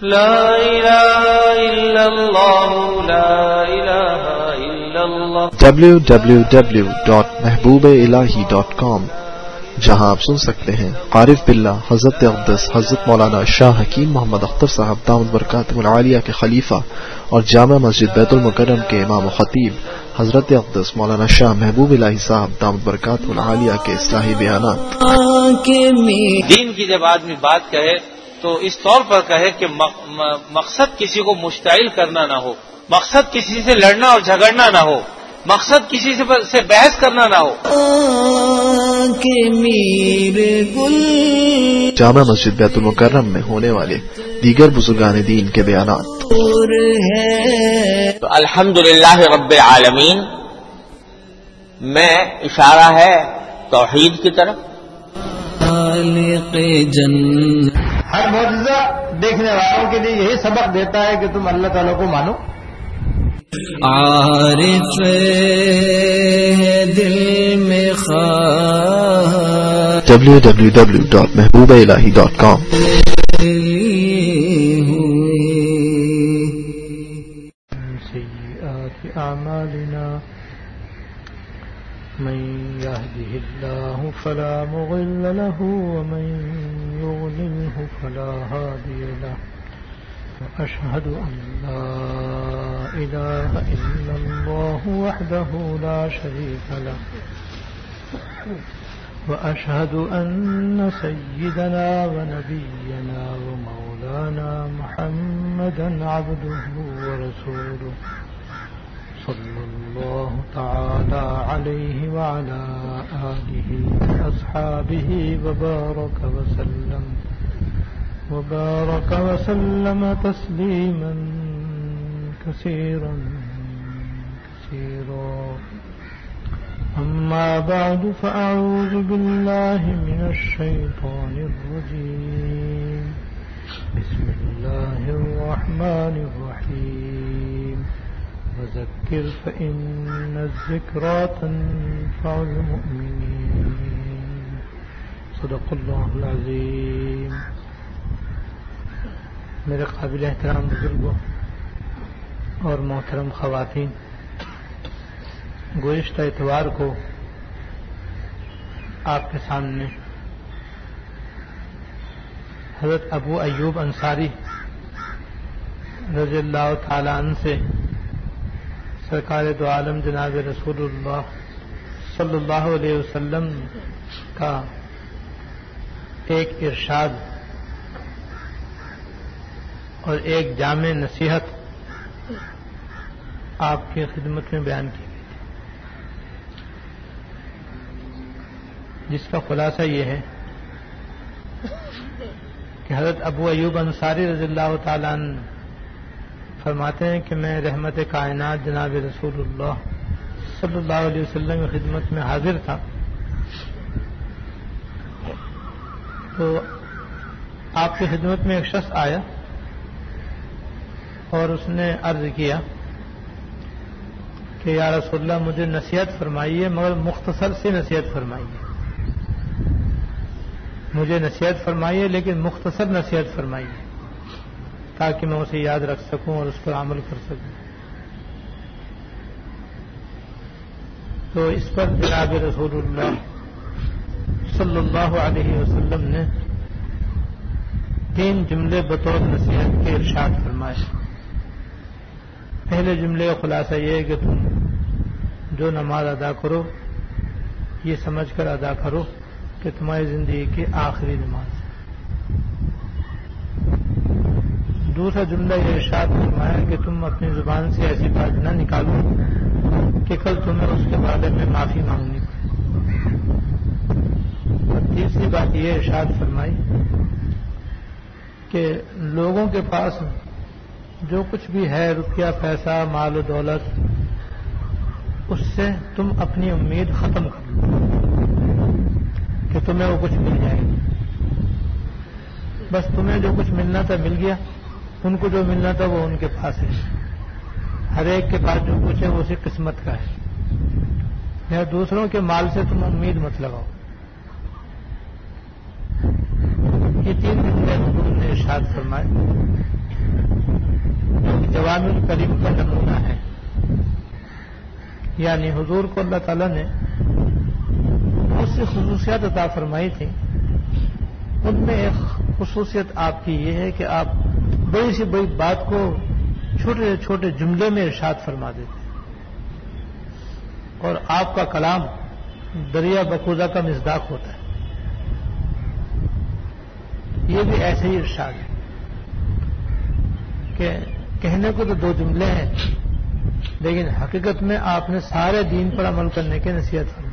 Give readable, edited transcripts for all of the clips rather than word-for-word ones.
لا الہ الا اللہ لا الہ الا اللہ www.mehboobeIlahi.com، جہاں آپ سن سکتے ہیں عارف باللہ حضرت اقدس حضرت مولانا شاہ حکیم محمد اختر صاحب دامت برکاتہ العالیہ کے خلیفہ اور جامع مسجد بیت المکرم کے امام و خطیب حضرت اقدس مولانا شاہ محبوب الہی صاحب دامت برکاتہ العالیہ کے اصلاحی بیانات۔ دین کی جب آدمی بات کہے تو اس طور پر کہے کہ مقصد کسی کو مشتعل کرنا نہ ہو، مقصد کسی سے لڑنا اور جھگڑنا نہ ہو، مقصد کسی سے بحث کرنا نہ ہو۔ جامع مسجد بیت المکرم میں ہونے والے دیگر بزرگان دین کے بیانات۔ الحمدللہ رب العالمین میں اشارہ ہے توحید کی طرف۔ ہر معجزہ دیکھنے والوں کے لیے یہی سبق دیتا ہے کہ تم اللہ تعالیٰ کو مانو۔ عارف دل میں خواہ www.mehboobeIlahi.com۔ سیئات اعمالنا من يهده الله فلا مضل له ومن يضلله فلا هادي له، وأشهد أن لا إله إلا الله وحده لا شريك له، وأشهد أن سيدنا ونبينا ومولانا محمدا عبده ورسوله صلى الله تعالى عليه وعلى آله وأصحابه وبارك وسلم تسليما كثيرا أما بعد، فأعوذ بالله من الشيطان الرجيم، بسم الله الرحمن الرحيم، وذكر فإن الذكرى تنفع المؤمنين، صدق الله العظيم۔ میرے قابل احترام بزرگوں اور محترم خواتین، گزشتہ اتوار کو آپ کے سامنے حضرت ابو ایوب انصاری رضی اللہ تعالی عنہ سے سرکار دو عالم جناب رسول اللہ صلی اللہ علیہ وسلم کا ایک ارشاد اور ایک جامع نصیحت آپ کی خدمت میں بیان کی گئی تھی، جس کا خلاصہ یہ ہے کہ حضرت ابو ایوب انصاری رضی اللہ تعالیٰ عنہ فرماتے ہیں کہ میں رحمت کائنات جناب رسول اللہ صلی اللہ علیہ وسلم کی خدمت میں حاضر تھا، تو آپ کی خدمت میں ایک شخص آیا اور اس نے عرض کیا کہ یا رسول اللہ مجھے نصیحت فرمائیے، مگر مختصر سی نصیحت فرمائیے، مجھے نصیحت فرمائیے لیکن مختصر نصیحت فرمائیے تاکہ میں اسے یاد رکھ سکوں اور اس پر عمل کر سکوں۔ تو اس پر جناب رسول اللہ صلی اللہ علیہ وسلم نے 3 جملے بطور نصیحت کے ارشاد فرمائے۔ پہلے جملے کا خلاصہ یہ ہے کہ تم جو نماز ادا کرو یہ سمجھ کر ادا کرو کہ تمہاری زندگی کی آخری نماز ہے۔ دوسرا جملہ یہ ارشاد فرمایا کہ تم اپنی زبان سے ایسی بات نہ نکالو کہ کل تمہیں اس کے بارے میں معافی مانگنی پڑے۔ اور تیسری بات یہ ارشاد فرمائی کہ لوگوں کے پاس جو کچھ بھی ہے، روپیہ پیسہ مال و دولت، اس سے تم اپنی امید ختم کر لو کہ تمہیں وہ کچھ مل جائے گا۔ بس تمہیں جو کچھ ملنا تھا مل گیا، ان کو جو ملنا تھا وہ ان کے پاس ہے، ہر ایک کے پاس جو کچھ ہے وہ اسی قسمت کا ہے۔ یا دوسروں کے مال سے تم امید مت لگاؤ۔ یہ 3 جملے حضور نے ارشاد فرمائے جوامع الکلم کا نمونہ ہیں، یعنی حضور کو اللہ تعالیٰ نے بہت سی خصوصیات عطا فرمائی تھیں، ان میں ایک خصوصیت آپ کی یہ ہے کہ آپ بڑی سی بڑی بات کو چھوٹے چھوٹے جملے میں ارشاد فرما دیتے ہیں، اور آپ کا کلام دریا بقوزہ کا مصداق ہوتا ہے۔ یہ بھی ایسے ہی ارشاد ہے کہ کہنے کو تو 2 جملے ہیں، لیکن حقیقت میں آپ نے سارے دین پر عمل کرنے کی نصیحت فرمائی،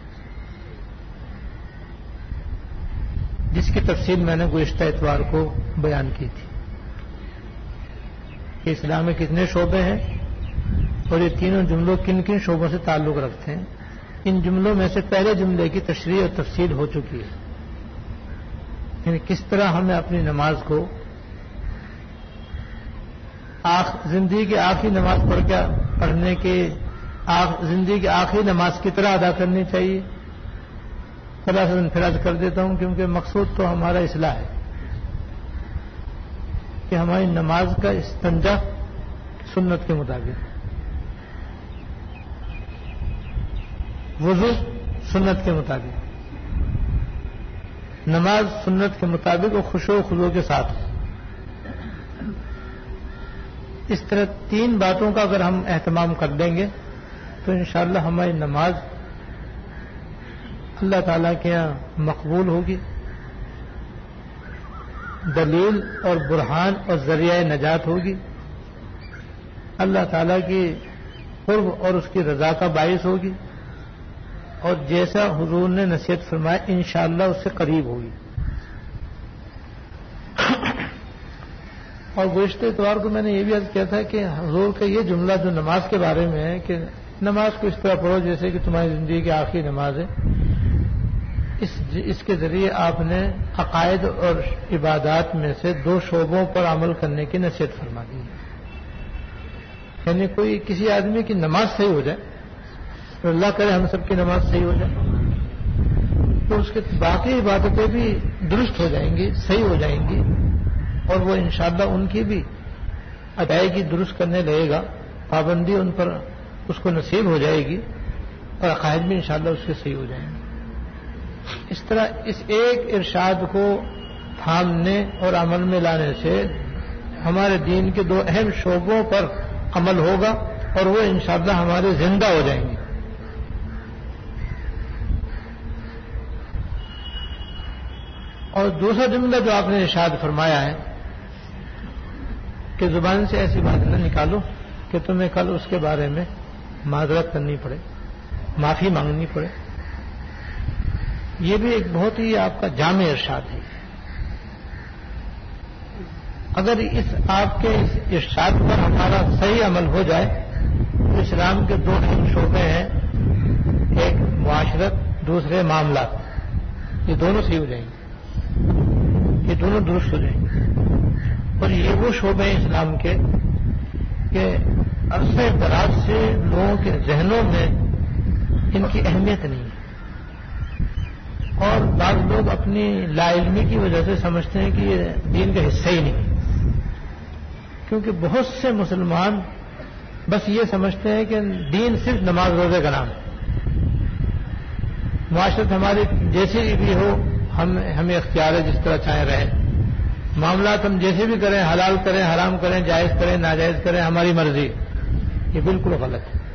جس کی تفصیل میں نے گزشتہ اتوار کو بیان کی تھی کہ اسلام میں کتنے شعبے ہیں اور یہ تینوں جملوں کن کن شعبوں سے تعلق رکھتے ہیں۔ ان جملوں میں سے پہلے جملے کی تشریح اور تفصیل ہو چکی ہے، یعنی کس طرح ہمیں اپنی نماز کو زندگی کی آخری نماز پڑھنے کے زندگی کی آخری نماز کی طرح ادا کرنی چاہیے۔ خلاصہ پھر عرض کر دیتا ہوں، کیونکہ مقصود تو ہمارا اصلاح ہے کہ ہماری نماز کا استنجا سنت کے مطابق، وضو سنت کے مطابق، نماز سنت کے مطابق اور خشوع و خضوع کے ساتھ۔ اس طرح 3 باتوں کا اگر ہم اہتمام کر لیں گے تو انشاءاللہ ہماری نماز اللہ تعالیٰ کے یہاں مقبول ہوگی، دلیل اور برہان اور ذریعہ نجات ہوگی، اللہ تعالیٰ کی قرب اور اس کی رضا کا باعث ہوگی، اور جیسا حضور نے نصیحت فرمایا انشاءاللہ اس سے قریب ہوگی۔ اور گزشتہ اتوار کو میں نے یہ بھی عرض کیا تھا کہ حضور کا یہ جملہ جو نماز کے بارے میں ہے کہ نماز کو اس طرح پڑھو جیسے کہ تمہاری زندگی کی آخری نماز ہے، اس کے ذریعے آپ نے عقائد اور عبادات میں سے 2 شعبوں پر عمل کرنے کی نصیحت فرما دی ہے۔ یعنی کوئی کسی آدمی کی نماز صحیح ہو جائے تو اللہ کرے ہم سب کی نماز صحیح ہو جائے تو اس کے باقی عبادتیں بھی درست ہو جائیں گی، صحیح ہو جائیں گی، اور وہ انشاءاللہ ان کی بھی ادائیگی درست کرنے لگے گا، پابندی ان پر اس کو نصیب ہو جائے گی، اور عقائد بھی انشاءاللہ اس کے صحیح ہو جائیں گے۔ اس طرح اس ایک ارشاد کو تھامنے اور عمل میں لانے سے ہمارے دین کے 2 اہم شعبوں پر عمل ہوگا اور وہ انشاءاللہ ہمارے زندہ ہو جائیں گے۔ اور دوسرا جملہ جو آپ نے ارشاد فرمایا ہے کہ زبان سے ایسی بات نہ نکالو کہ تمہیں کل اس کے بارے میں معذرت کرنی پڑے، معافی مانگنی پڑے، یہ بھی ایک بہت ہی آپ کا جامع ارشاد ہے۔ اگر آپ کے اس ارشاد پر ہمارا صحیح عمل ہو جائے تو اسلام کے 2 اہم شعبے ہیں، ایک معاشرت، دوسرے معاملات، یہ دونوں صحیح ہو جائیں گے، یہ دونوں درست ہو جائیں گے۔ اور یہ وہ شعبے ہیں اسلام کے کہ عرصے دراز سے لوگوں کے ذہنوں میں ان کی اہمیت نہیں ہے، اور بعض لوگ اپنی لا علمی کی وجہ سے سمجھتے ہیں کہ یہ دین کا حصہ ہی نہیں، کیونکہ بہت سے مسلمان بس یہ سمجھتے ہیں کہ دین صرف نماز روزے کا نام ہے، معاشرت ہماری جیسی بھی ہو ہمیں اختیار ہے جس طرح چاہیں رہیں، معاملات ہم جیسے بھی کریں، حلال کریں، حرام کریں، جائز کریں، ناجائز کریں، ہماری مرضی، یہ بالکل غلط ہے،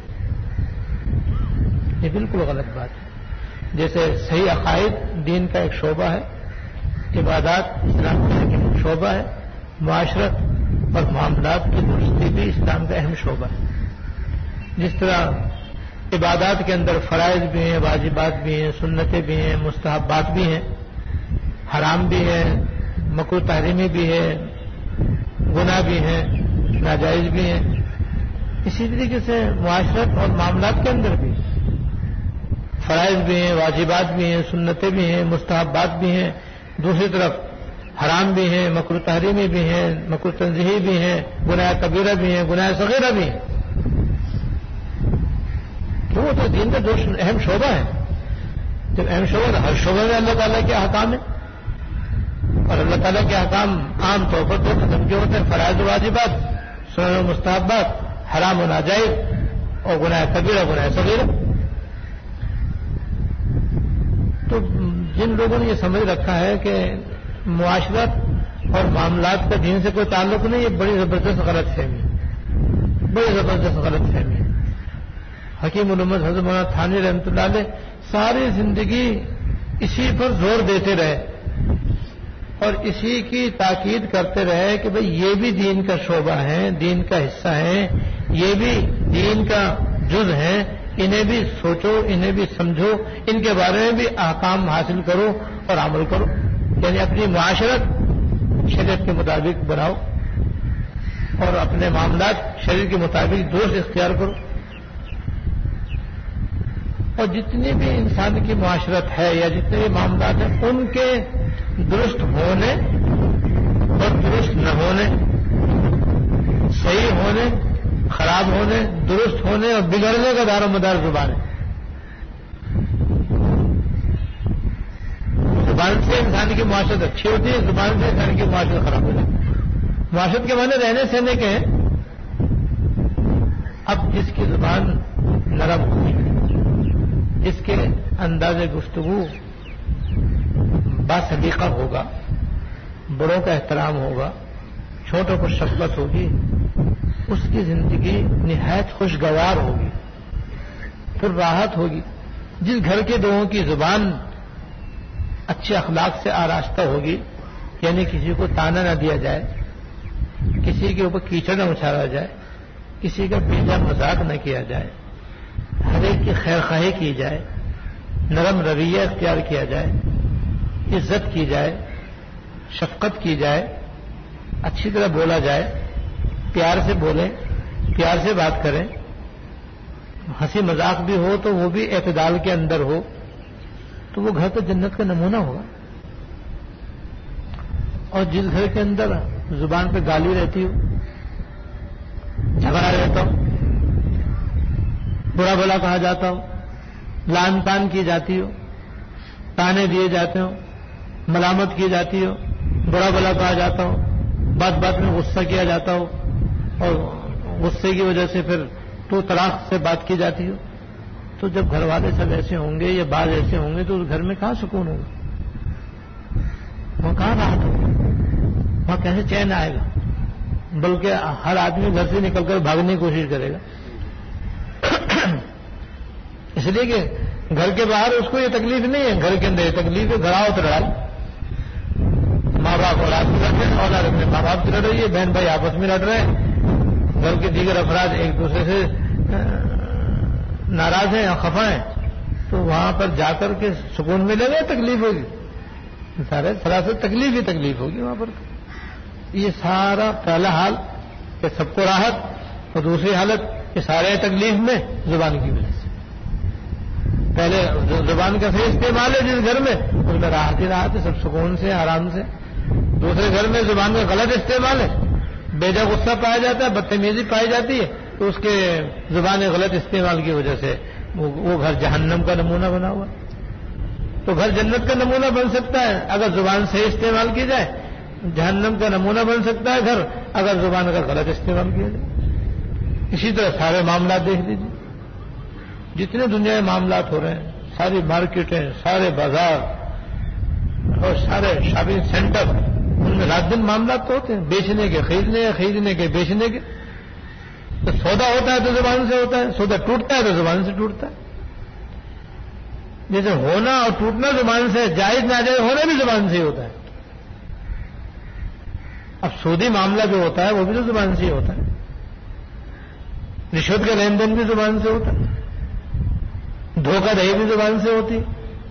یہ بالکل غلط بات ہے۔ جیسے صحیح عقائد دین کا ایک شعبہ ہے، عبادات اسلام کا ایک شعبہ ہے، معاشرت اور معاملات کی درستی بھی اسلام کا اہم شعبہ ہے۔ جس طرح عبادات کے اندر فرائض بھی ہیں، واجبات بھی ہیں، سنتیں بھی ہیں، مستحبات بھی ہیں، حرام بھی ہیں، مکروہ تحریمی بھی ہے، گناہ بھی ہیں، ناجائز بھی ہیں، اسی طریقے سے معاشرت اور معاملات کے اندر بھی فرائض بھی ہیں، واجبات بھی ہیں، سنتیں بھی ہیں، مستحبات بھی ہیں، دوسری طرف حرام بھی ہیں، مکروہ تحریمی بھی ہیں، مکروہ تنزیہی بھی ہیں، گناہ کبیرہ بھی ہیں، گناہ صغیرہ بھی ہیں، کیوں؟ تو دین کا 2 اہم شعبہ ہے، جب اہم شعبہ ہر شعبے میں اللہ تعالیٰ کے احکام ہیں، اور اللہ تعالیٰ کے احکام عام طور پر 2 قسم کے ہوتے ہیں، فرائض و واجبات، سنن و مستحبات، حرام و ناجائز، اور گناہ کبیرہ گناہ صغیرہ. تو جن لوگوں نے یہ سمجھ رکھا ہے کہ معاشرت اور معاملات کا دین سے کوئی تعلق نہیں، یہ بڑی زبردست غلط فہمی، بڑی زبردست غلط فہمی. حکیم علومت حضرت مولانا تھانوی رحمۃ اللہ علیہ ساری زندگی اسی پر زور دیتے رہے اور اسی کی تاکید کرتے رہے کہ بھئی یہ بھی دین کا شعبہ ہے، دین کا حصہ ہے، یہ بھی دین کا جز ہے، انہیں بھی سوچو، انہیں بھی سمجھو، ان کے بارے میں بھی احکام حاصل کرو اور عمل کرو. یعنی اپنی معاشرت شریعت کے مطابق بناؤ اور اپنے معاملات شریعت کے مطابق درست اختیار کرو. اور جتنی بھی انسان کی معاشرت ہے یا جتنے بھی معاملات ہیں ان کے درست ہونے اور درست نہ ہونے، صحیح ہونے، خراب ہونے، درست ہونے اور بگڑنے کا دار و مدار زبان ہے. زبان سے انسان کی معاشرت اچھی ہوتی ہے، زبان سے انسان کی معاشرت خراب ہو جاتی ہے. معاشرت کے معنی رہنے سہنے کے ہیں. اب جس کی زبان نرم ہوگی، جس کے انداز گفتگو باسلیقہ ہوگا، بڑوں کا احترام ہوگا، چھوٹوں کو شفقت ہوگی، اس کی زندگی نہایت خوشگوار ہوگی، پھر راحت ہوگی. جس گھر کے لوگوں کی زبان اچھے اخلاق سے آراستہ ہوگی، یعنی کسی کو تانا نہ دیا جائے، کسی کے اوپر کیچڑ نہ اچھالا جائے، کسی کا بے جا مذاق نہ کیا جائے، ہر ایک کی خیر خواہی کی جائے، نرم رویہ اختیار کیا جائے، عزت کی جائے، شفقت کی جائے، اچھی طرح بولا جائے، پیار سے بولیں، پیار سے بات کریں، ہنسی مذاق بھی ہو تو وہ بھی اعتدال کے اندر ہو، تو وہ گھر تو جنت کا نمونہ ہوگا. اور جس گھر کے اندر زبان پہ گالی رہتی ہو، جھگڑا رہتا ہو، برا بھلا کہا جاتا ہو، لان تان کی جاتی ہو، تانے دیے جاتے ہو، ملامت کی جاتی ہو، برا بھلا کہا جاتا ہو، بات بات میں غصہ کیا جاتا ہو اور غصے کی وجہ سے پھر تو طلاق سے بات کی جاتی ہو، تو جب گھر والے سب ایسے ہوں گے یا بعض ایسے ہوں گے تو اس گھر میں کہاں سکون ہوگا، وہاں کہاں راحت ہوگی، وہاں کیسے چین آئے گا؟ بلکہ ہر آدمی گھر سے نکل کر بھاگنے کی کوشش کرے گا. اس لیے کہ گھر کے باہر اس کو یہ تکلیف نہیں ہے، گھر کے اندر یہ تکلیف ہے. گھر آؤ تو لڑائی، ماں باپ اولاد سے لڑ رہے ہیں، اولاد اپنے ماں باپ سے لڑ رہی ہے، بہن بھائی آپس میں لڑ رہے ہیں، گھر کے دیگر افراد ایک دوسرے سے ناراض ہیں یا خفا ہیں، تو وہاں پر جا کر کے سکون ملے گا، تکلیف ہوگی، سارے سراسر تکلیف ہی تکلیف ہوگی وہاں پر. یہ سارا پہلا حال کہ سب کو راحت، اور دوسری حالت کہ سارے تکلیف میں زبان کی وجہ سے. پہلے زبان کا صحیح استعمال ہے جس گھر میں، اس میں راحت ہی راحت ہے، سب سکون سے آرام سے. دوسرے گھر میں زبان کا غلط استعمال ہے، بیجا غصہ پایا جاتا ہے، بدتمیزی پائی جاتی ہے، تو اس کے زبان غلط استعمال کی وجہ سے وہ گھر جہنم کا نمونہ بنا ہوا. تو گھر جنت کا نمونہ بن سکتا ہے اگر زبان صحیح استعمال کی جائے، جہنم کا نمونہ بن سکتا ہے گھر اگر زبان کا غلط استعمال کیا جائے. اسی طرح سارے معاملات دیکھ لیجیے، جتنے دنیا میں معاملات ہو رہے ہیں، ساری مارکیٹیں، سارے بازار اور سارے شاپنگ سینٹر، ان میں رات دن معاملات تو ہوتے ہیں، بیچنے کے خریدنے، خریدنے کے بیچنے کے. تو سودا ہوتا ہے تو زبان سے ہوتا ہے، سودا ٹوٹتا ہے تو زبان سے ٹوٹتا ہے. جیسے ہونا اور ٹوٹنا زبان سے، جائز ناجائز ہونا بھی زبان سے ہی ہوتا ہے. اب سودی معاملہ جو ہوتا ہے وہ بھی تو زبان سے ہی ہوتا ہے، رشوت کا لین دین بھی زبان سے ہوتا ہے، دھوکہ دہی بھی زبان سے ہوتی،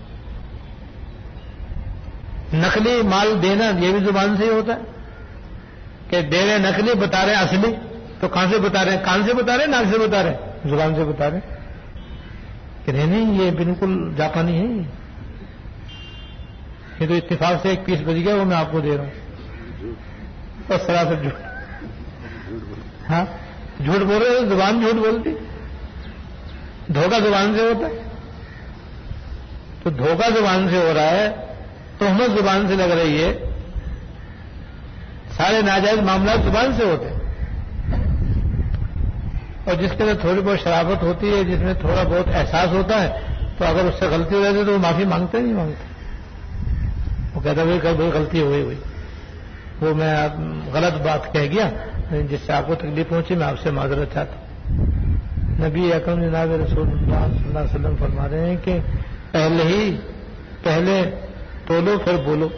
نقلی مال دینا یہ بھی زبان سے ہی ہوتا ہے کہ دے رہے نقلی بتا رہے اصلی، تو کہاں سے بتا رہے ہیں؟ کان سے بتا رہے ہیں، ناک سے بتا رہے ہیں، زبان سے بتا رہے ہیں کہ نہیں یہ بالکل جاپانی ہے، یہ تو اتفاق سے ایک پیس بچ گیا وہ میں آپ کو دے رہا ہوں. اور سراسر جھوٹ، ہاں جھوٹ بول رہے ہیں، زبان جھوٹ بولتی، دھوکہ زبان سے ہوتا ہے. تو دھوکہ زبان سے ہو رہا ہے، تہمت زبان سے لگ رہی ہے، سارے ناجائز معاملات زبان سے ہوتے ہیں. اور جس کے اندر تھوڑی بہت شرافت ہوتی ہے، جس میں تھوڑا بہت احساس ہوتا ہے، تو اگر اس سے غلطی ہو جاتی ہے تو وہ معافی مانگتے نہیں مانگتے، وہ کہتا ہے کوئی غلطی ہوئی وہ میں غلط بات کہہ گیا جس سے آپ کو تکلیف پہنچی، میں آپ سے معذرت چاہتا ہوں۔ نبی اکرم جناب رسول اللہ صلی اللہ علیہ وسلم فرما رہے ہیں کہ پہلے تولو پھر بولو،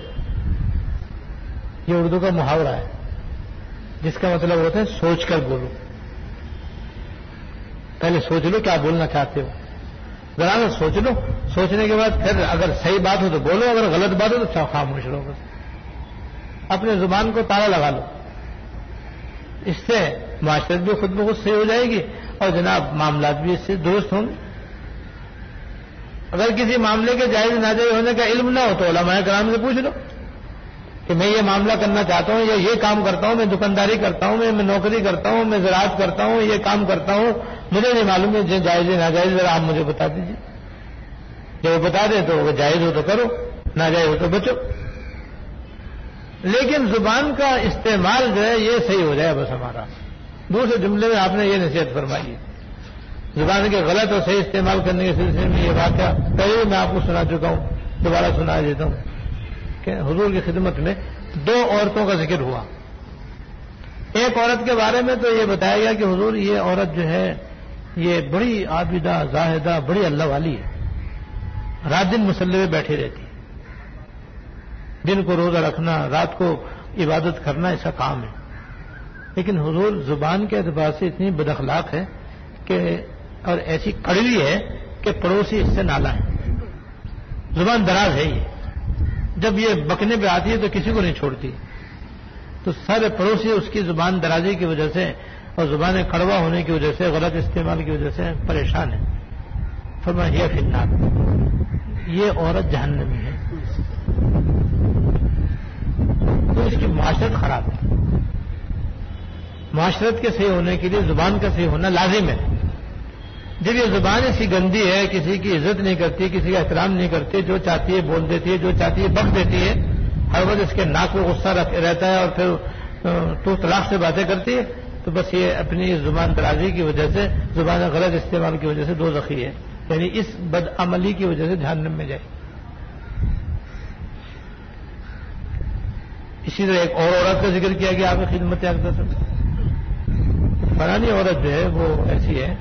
یہ اردو کا محاورہ ہے جس کا مطلب ہوتا ہے سوچ کر بولو، پہلے سوچ لو کیا بولنا چاہتے ہو، ذرا سوچ لو، سوچنے کے بعد پھر اگر صحیح بات ہو تو بولو، اگر غلط بات ہو تو خاموش رہو، بس اپنے زبان کو تالا لگا لو، اس سے معاشرت بھی خود بخود صحیح ہو جائے گی اور جناب معاملات بھی اس سے درست ہوں گے۔ اگر کسی معاملے کے جائز ناجائز ہونے کا علم نہ ہو تو علماء کرام سے پوچھ لو کہ میں یہ معاملہ کرنا چاہتا ہوں یا یہ کام کرتا ہوں، میں دکانداری کرتا ہوں، میں نوکری کرتا ہوں، میں زراعت کرتا ہوں، یہ کام کرتا ہوں، مجھے نہیں معلوم ہے جائز ناجائز، ذرا آپ مجھے بتا دیجیے۔ جب وہ بتا دیں تو اگر جائز ہو تو کرو، ناجائز ہو تو بچو، لیکن زبان کا استعمال جو ہے یہ صحیح ہو جائے بس ہمارا۔ دوسرے جملے میں آپ نے یہ نصیحت فرمائی، زبان کے غلط اور صحیح استعمال کرنے کے سلسلے میں یہ واقعہ پہلے میں آپ کو سنا چکا ہوں، دوبارہ سنا دیتا ہوں کہ حضور کی خدمت میں 2 عورتوں کا ذکر ہوا۔ ایک عورت کے بارے میں تو یہ بتایا گیا کہ حضور یہ عورت جو ہے یہ بڑی عابدہ زاہدہ بڑی اللہ والی ہے، رات دن مصلی میں بیٹھی رہتی ہے، دن کو روزہ رکھنا، رات کو عبادت کرنا اس کا کام ہے، لیکن حضور زبان کے اعتبار سے اتنی بد اخلاق ہے کہ اور ایسی کڑوی ہے کہ پڑوسی اس سے نالا ہے، زبان دراز ہے یہ، جب یہ بکنے پہ آتی ہے تو کسی کو نہیں چھوڑتی، تو سارے پڑوسی اس کی زبان درازی کی وجہ سے اور زبان کڑوا ہونے کی وجہ سے، غلط استعمال کی وجہ سے پریشان ہے۔ فرمایا یہ فی النار، یہ عورت جہنمی ہے، تو اس کی معاشرت خراب ہے۔ معاشرت کے صحیح ہونے کے لیے زبان کا صحیح ہونا لازم ہے۔ جب یہ زبان ایسی گندی ہے، کسی کی عزت نہیں کرتی، کسی کا احترام نہیں کرتی، جو چاہتی ہے بول دیتی ہے، جو چاہتی ہے بک دیتی ہے، ہر وقت اس کے ناک میں غصہ رہتا ہے اور پھر تو طلاق سے باتیں کرتی ہے، تو بس یہ اپنی زبان درازی کی وجہ سے، زبان غلط استعمال کی وجہ سے دوزخی ہے، یعنی اس بدعملی کی وجہ سے جہنم میں جائے۔ اسی طرح ایک اور عورت کا ذکر کیا گیا آپ کی خدمت اقدس میں، فلانی عورت جو ہے وہ ایسی ہے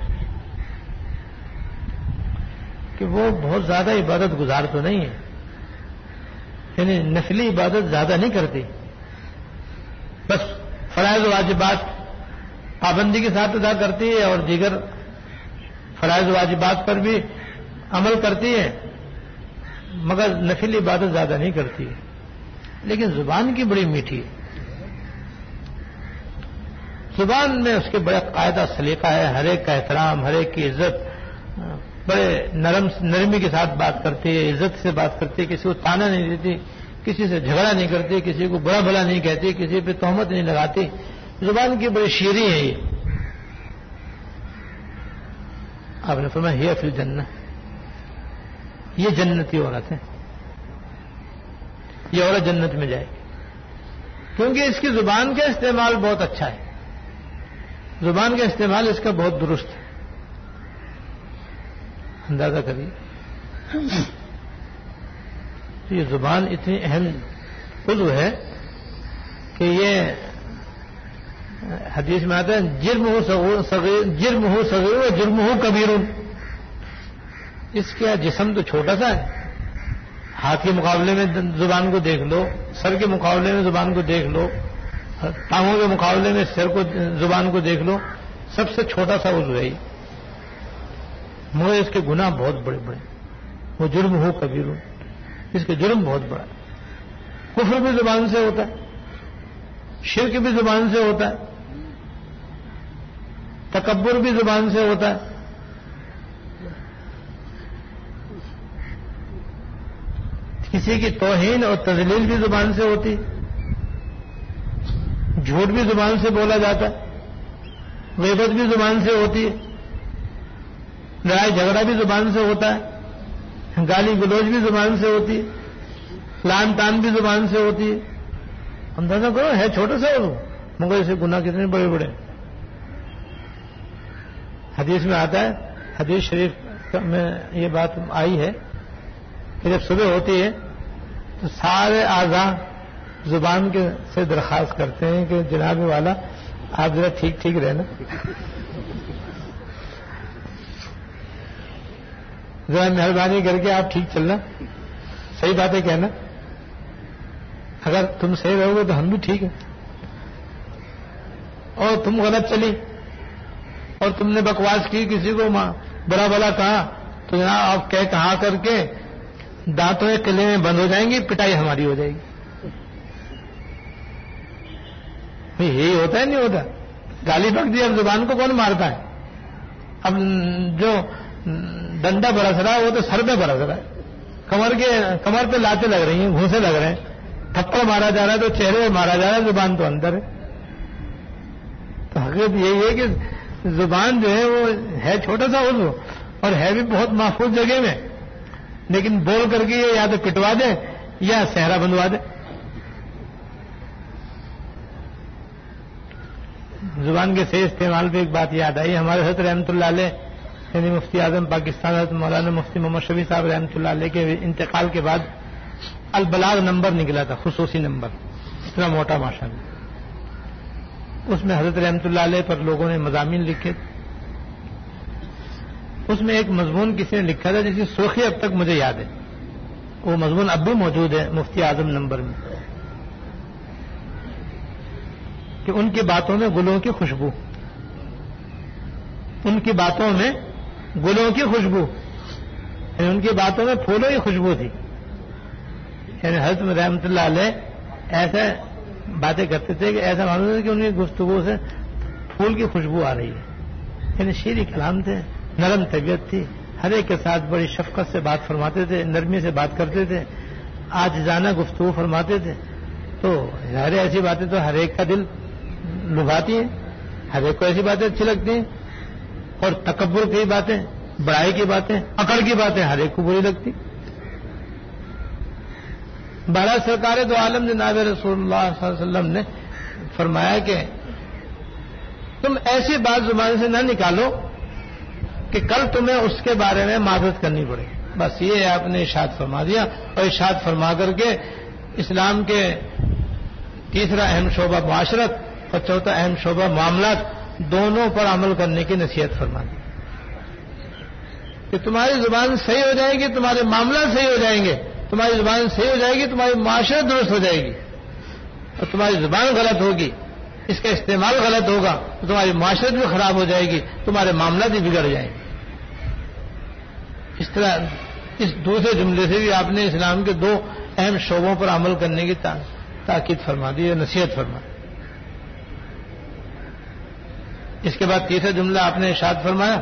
کہ وہ بہت زیادہ عبادت گزار تو نہیں ہے، یعنی نفلی عبادت زیادہ نہیں کرتی، بس فرائض و واجبات پابندی کے ساتھ ادا کرتی ہے اور دیگر فرائض و واجبات پر بھی عمل کرتی ہے، مگر نفلی عبادت زیادہ نہیں کرتی ہے، لیکن زبان کی بڑی میٹھی ہے، زبان میں اس کے بڑا قاعدہ سلیقہ ہے، ہر ایک کا احترام، ہر ایک کی عزت، بڑے نرمی کے ساتھ بات کرتی ہے، عزت سے بات کرتی ہے، کسی کو تانا نہیں دیتی، کسی سے جھگڑا نہیں کرتی، کسی کو برا بھلا نہیں کہتی، کسی پہ تہمت نہیں لگاتی، زبان کی بڑی شیریں ہے یہ۔ آپ نے فرمایا ہی فی الجنہ، یہ جنتی عورت ہے، یہ عورت جنت میں جائے گی، کیونکہ اس کی زبان کا استعمال بہت اچھا ہے، زبان کا استعمال اس کا بہت درست ہے۔ اندازہ کریے یہ زبان اتنی اہم عضو ہے کہ یہ حدیث میں آتا ہے جرم ہو صغیر و جرم ہو کبیر، اس کا جسم تو چھوٹا سا ہے، ہاتھ کے مقابلے میں زبان کو دیکھ لو، سر کے مقابلے میں زبان کو دیکھ لو، ٹانگوں کے مقابلے میں سر کو زبان کو دیکھ لو، سب سے چھوٹا سا عضو ہے، مگر اس کے گناہ بہت بڑے بڑے، وہ جرم ہو کبیر، اس کے جرم بہت بڑا ہے۔ کفر بھی زبان سے ہوتا ہے، شرک بھی زبان سے ہوتا ہے، تکبر بھی زبان سے ہوتا ہے، کسی کی توہین اور تذلیل بھی زبان سے ہوتی، جھوٹ بھی زبان سے بولا جاتا ہے، غیبت بھی زبان سے ہوتی ہے، لڑائی جھگڑا بھی زبان سے ہوتا ہے، گالی گلوچ بھی زبان سے ہوتی ہے، لان تان بھی زبان سے ہوتی ہے۔ اندازہ کرو ہے چھوٹا سا وہ، مگر اسے گناہ کتنے بڑے بڑے۔ حدیث میں آتا ہے، حدیث شریف میں یہ بات آئی ہے کہ جب صبح ہوتی ہے تو سارے اعضاء زبان کے سے درخواست کرتے ہیں کہ جناب والا آپ ذرا ٹھیک ٹھیک رہنا، ذرا مہربانی کر کے آپ ٹھیک چلنا، صحیح باتیں کہنا، اگر تم صحیح رہو گے تو ہم بھی ٹھیک ہیں، اور تم غلط چلی اور تم نے بکواس کی، کسی کو برا بلا کہا تو جناب آپ کہا کر کے دانتوں کے قلعے میں بند ہو جائیں گی، پٹائی ہماری ہو جائے گی۔ یہی ہوتا ہے نہیں ہوتا؟ گالی بک دی، اب زبان کو کون مارتا ہے؟ اب جو ڈنڈا برس رہا ہے وہ تو سر پہ برس رہا ہے، کمر پہ لاتے لگ رہی ہیں، گھوسے لگ رہے ہیں، تھپڑ مارا جا رہا ہے تو چہرے پہ مارا جا رہا ہے، زبان تو اندر ہے۔ تو حقیقت یہی ہے کہ زبان جو ہے وہ ہے چھوٹا سا عضو اور ہے بھی بہت محفوظ جگہ میں، لیکن بول کر کے یہ یا تو پٹوا دے یا صحرا بندوا دے۔ زبان کے صحیح استعمال پہ ایک بات یاد آئی، ہمارے حضرت رحمۃ اللہ علیہ یعنی مفتی اعظم پاکستان حضرت مولانا مفتی محمد شفیع صاحب رحمۃ اللہ علیہ کے انتقال کے بعد البلاغ نمبر نکلا تھا، خصوصی نمبر، اتنا موٹا ماشاءاللہ۔ اس میں حضرت رحمۃ اللہ علیہ پر لوگوں نے مضامین لکھے، اس میں ایک مضمون کسی نے لکھا تھا جس کی سرخی اب تک مجھے یاد ہے، وہ مضمون اب بھی موجود ہے مفتی اعظم نمبر میں، کہ ان کی باتوں میں گلوں کی خوشبو، ان کی باتوں میں گلوں کی خوشبو، یعنی ان کی باتوں میں پھولوں کی خوشبو تھی۔ یعنی حضرت رحمۃ اللہ علیہ ایسے باتیں کرتے تھے کہ ایسا معلوم ہے کہ ان کی گفتگو سے پھول کی خوشبو آ رہی ہے، یعنی شیریں کلام تھے، نرم طبیعت تھی، ہر ایک کے ساتھ بڑی شفقت سے بات فرماتے تھے، نرمی سے بات کرتے تھے، عاجزانہ گفتگو فرماتے تھے۔ تو ظاہر ایسی باتیں تو ہر ایک کا دل لبھاتی ہیں، ہر ایک کو ایسی باتیں اچھی لگتی ہیں، اور تکبر کی باتیں، بڑائی کی باتیں، اکڑ کی باتیں ہر ایک کو بری لگتی۔ بارہ سرکار دو عالم جناب رسول اللہ صلی اللہ علیہ وسلم نے فرمایا کہ تم ایسی بات زبان سے نہ نکالو کہ کل تمہیں اس کے بارے میں معذرت کرنی پڑے، بس یہ آپ نے ارشاد فرما دیا، اور ارشاد فرما کر کے اسلام کے تیسرا اہم شعبہ معاشرت اور چوتھا اہم شعبہ معاملات دونوں پر عمل کرنے کی نصیحت فرما دی کہ تمہاری زبان صحیح ہو جائے گی، تمہارے معاملات صحیح ہو جائیں گے، تمہاری زبان صحیح ہو جائے گی، تمہاری معاشرت درست ہو جائے گی، اور تمہاری زبان غلط ہوگی، اس کا استعمال غلط ہوگا تو تمہاری معاشرت بھی خراب ہو جائے گی، تمہارے معاملات بھی بگڑ جائیں گے۔ اس طرح اس دوسرے جملے سے بھی آپ نے اسلام کے دو اہم شعبوں پر عمل کرنے کی تاکید فرما دی، نصیحت فرما دی۔ اس کے بعد تیسرا جملہ آپ نے ارشاد فرمایا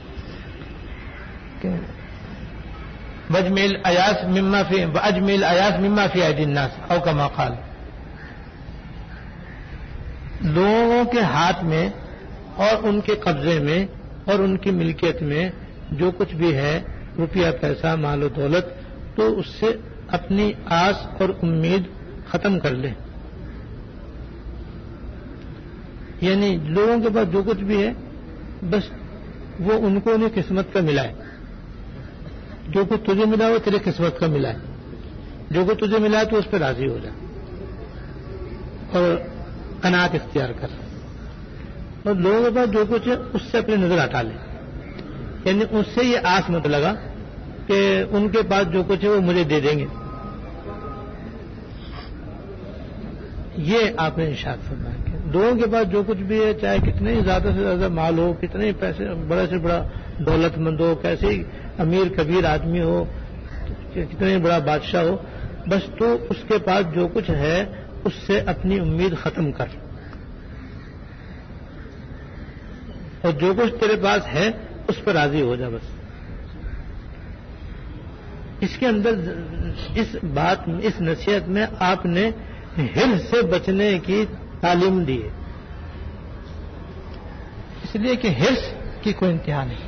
کہ اجمل ایاس مما فی ایدی الناس او کما قال، لوگوں کے ہاتھ میں اور ان کے قبضے میں اور ان کی ملکیت میں جو کچھ بھی ہے، روپیہ پیسہ مال و دولت، تو اس سے اپنی آس اور امید ختم کر لیں۔ یعنی لوگوں کے پاس جو کچھ بھی ہے بس وہ ان کو انہیں قسمت کا ملا ہے، جو کچھ تجھے ملا وہ تیرے قسمت کا ملا ہے، جو کچھ تجھے ملا تو اس پہ راضی ہو جا اور قناعت اختیار کر، اور لوگوں کے پاس جو کچھ ہے اس سے اپنی نظر ہٹا لے، یعنی اس سے یہ آس مت لگا کہ ان کے پاس جو کچھ ہے وہ مجھے دے دیں گے۔ یہ آپ نے ارشاد فرمایا کہ لوگوں کے پاس جو کچھ بھی ہے، چاہے کتنے ہی زیادہ سے زیادہ مال ہو، کتنے ہی پیسے، بڑے سے بڑا دولت مند ہو، کیسے ہی امیر کبیر آدمی ہو، کتنے ہی بڑا بادشاہ ہو، بس تو اس کے پاس جو کچھ ہے اس سے اپنی امید ختم کر، اور جو کچھ تیرے پاس ہے اس پر راضی ہو جا بس۔ اس کے اندر اس بات میں، اس نصیحت میں آپ نے حرص سے بچنے کی تعلیم دی ہے، اس لیے کہ حرص کی کوئی انتہا نہیں۔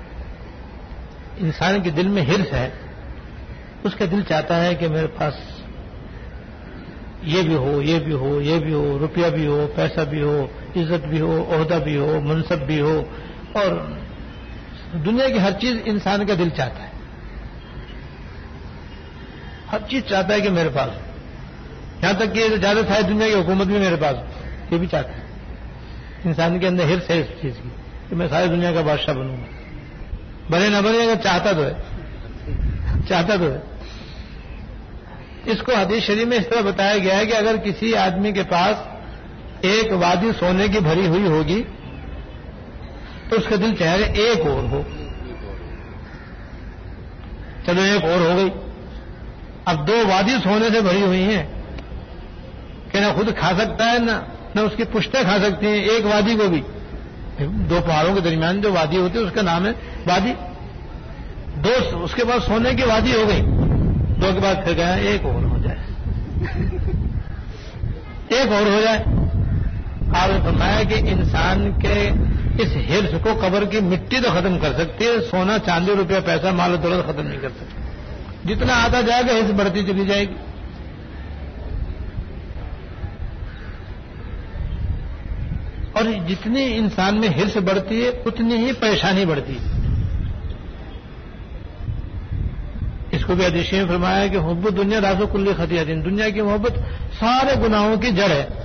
انسان کے دل میں حرص ہے، اس کا دل چاہتا ہے کہ میرے پاس یہ بھی ہو، یہ بھی ہو، یہ بھی ہو، روپیہ بھی ہو، پیسہ بھی ہو، عزت بھی ہو، عہدہ بھی ہو، منصب بھی ہو، اور دنیا کی ہر چیز انسان کا دل چاہتا ہے، ہر چیز چاہتا ہے کہ میرے پاس ہو، یہاں تک کہ زیادہ ساری دنیا کی حکومت بھی میرے پاس ہو، یہ بھی چاہتا ہے۔ انسان کے اندر ہرس ہے اس چیز کی کہ میں ساری دنیا کا بادشاہ بنوں گا، بنے نہ بنے گا، چاہتا تو ہے۔ اس کو حدیث شریف میں اس طرح بتایا گیا ہے کہ اگر کسی آدمی کے پاس ایک وادی سونے کی بھری ہوئی ہوگی تو اس کا دل چاہے گا ایک اور ہو، چلو ایک اور ہو گئی۔ اب 2 وادی سونے سے بھری ہوئی ہیں کہ نہ خود کھا سکتا ہے نہ اس کی پشتیں کھا سکتی ہیں، ایک وادی کو بھی، 2 پہاڑوں کے درمیان جو وادی ہوتی ہے اس کا نام ہے وادی، 2 اس کے بعد سونے کی وادی ہو گئی، 2 کے بعد پھر گیا ایک اور ہو جائے، ایک اور ہو جائے۔ آپ نے فرمایا کہ انسان کے اس حرص کو قبر کی مٹی تو ختم کر سکتی ہے، سونا چاندی روپیہ پیسہ مال و دولت ختم نہیں کر سکتی، جتنا آتا جائے گا حرص بڑھتی چلی جائے گی۔ اور جتنی انسان میں حرص بڑھتی ہے اتنی ہی پریشانی بڑھتی ہے۔ اس کو بھی حدیث میں فرمایا کہ حب دنیا راز کل خطیئۃ، دنیا کی محبت سارے گناہوں کی جڑ ہے۔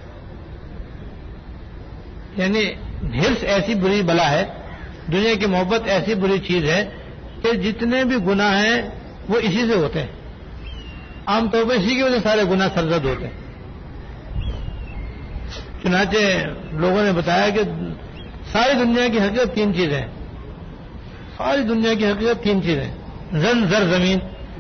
یعنی حرص ایسی بری بلا ہے، دنیا کی محبت ایسی بری چیز ہے کہ جتنے بھی گناہ ہیں وہ اسی سے ہوتے ہیں، عام طور پر اسی کی وجہ سے سارے گناہ سرزد ہوتے ہیں۔ چنانچہ لوگوں نے بتایا کہ ساری دنیا کی حقیقت 3 چیزیں ہیں، ساری دنیا کی حقیقت 3 چیزیں، زر زمین،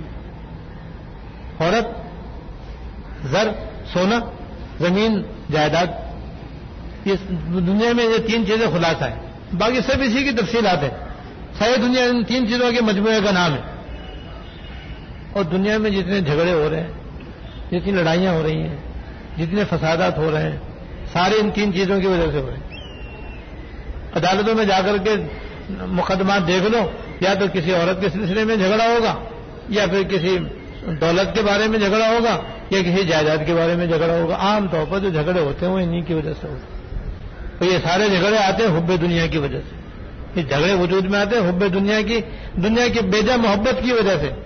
عورت، زر سونا، زمین جائیداد، یہ دنیا میں یہ 3 چیزیں خلاصہ ہے، باقی سب اسی کی تفصیلات ہیں۔ ساری دنیا ان 3 چیزوں کے مجموعے کا نام ہے۔ اور دنیا میں جتنے جھگڑے ہو رہے ہیں، جتنی لڑائیاں ہو رہی ہیں، جتنے فسادات ہو رہے ہیں، سارے ان 3 چیزوں کی وجہ سے ہو رہے ہیں۔ عدالتوں میں جا کر کے مقدمات دیکھ لو، یا تو کسی عورت کے سلسلے میں جھگڑا ہوگا، یا پھر کسی دولت کے بارے میں جھگڑا ہوگا، یا کسی جائیداد کے بارے میں جھگڑا ہوگا۔ عام طور پر جو جھگڑے ہوتے ہیں وہ انہی کی وجہ سے ہوتے ہیں۔ تو یہ سارے جھگڑے آتے ہیں حب دنیا کی وجہ سے، یہ جھگڑے وجود میں آتے ہیں حب دنیا کی بیجا محبت کی وجہ سے۔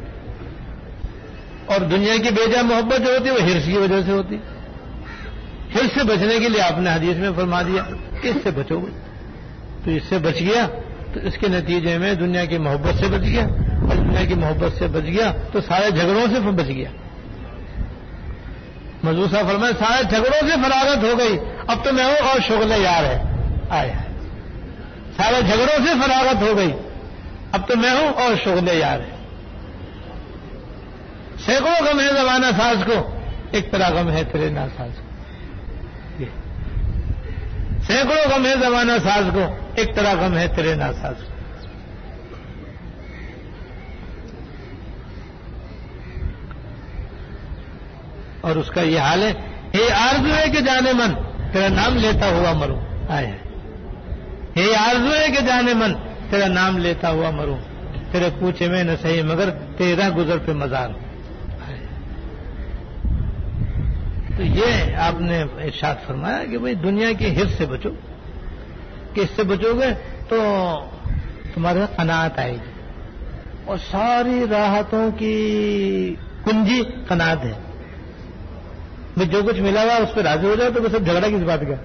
اور دنیا کی بیجا محبت جو ہوتی ہے وہ حرص کی وجہ سے ہوتی ہے۔ حرص سے بچنے کے لیے آپ نے حدیث میں فرما دیا کہ اس سے بچو گے، تو اس سے بچ گیا تو اس کے نتیجے میں دنیا کی محبت سے بچ گیا، اور دنیا کی محبت سے بچ گیا تو سارے جھگڑوں سے بچ گیا۔ حضور صاحب فرمائے سارے جھگڑوں سے فراغت ہو گئی، اب تو میں ہوں اور شغل یار ہے، آئے سارے جھگڑوں سے فراغت ہو گئی، اب تو میں ہوں اور شغل یار ہے۔ سینکڑوں غم ہے زمانہ ساز کو، ایک طرح غم ہے تیرے ناساز کو، سینکڑوں غم ہے زمانہ ساز کو، ایک طرح غم ہے تیرے ناساز کو۔ اور اس کا یہ حال ہے، یہ آرزو ہے کہ جانے من تیرا نام لیتا ہوا مروں، آئے یہ آرزو ہے کہ جانے من تیرا نام لیتا ہوا مروں، تیرے پوچھے میں نہ صحیح مگر تیرا گزر پہ مزار۔ تو یہ آپ نے ارشاد فرمایا کہ بھئی دنیا کی حرص سے بچو، کہ اس سے بچو گے تو تمہارے قناعت آئے گی، اور ساری راحتوں کی کنجی قناعت ہے۔ میں جو کچھ ملا ہوا اس پہ راضی ہو جائے تو بس اب جھگڑا کس بات کا۔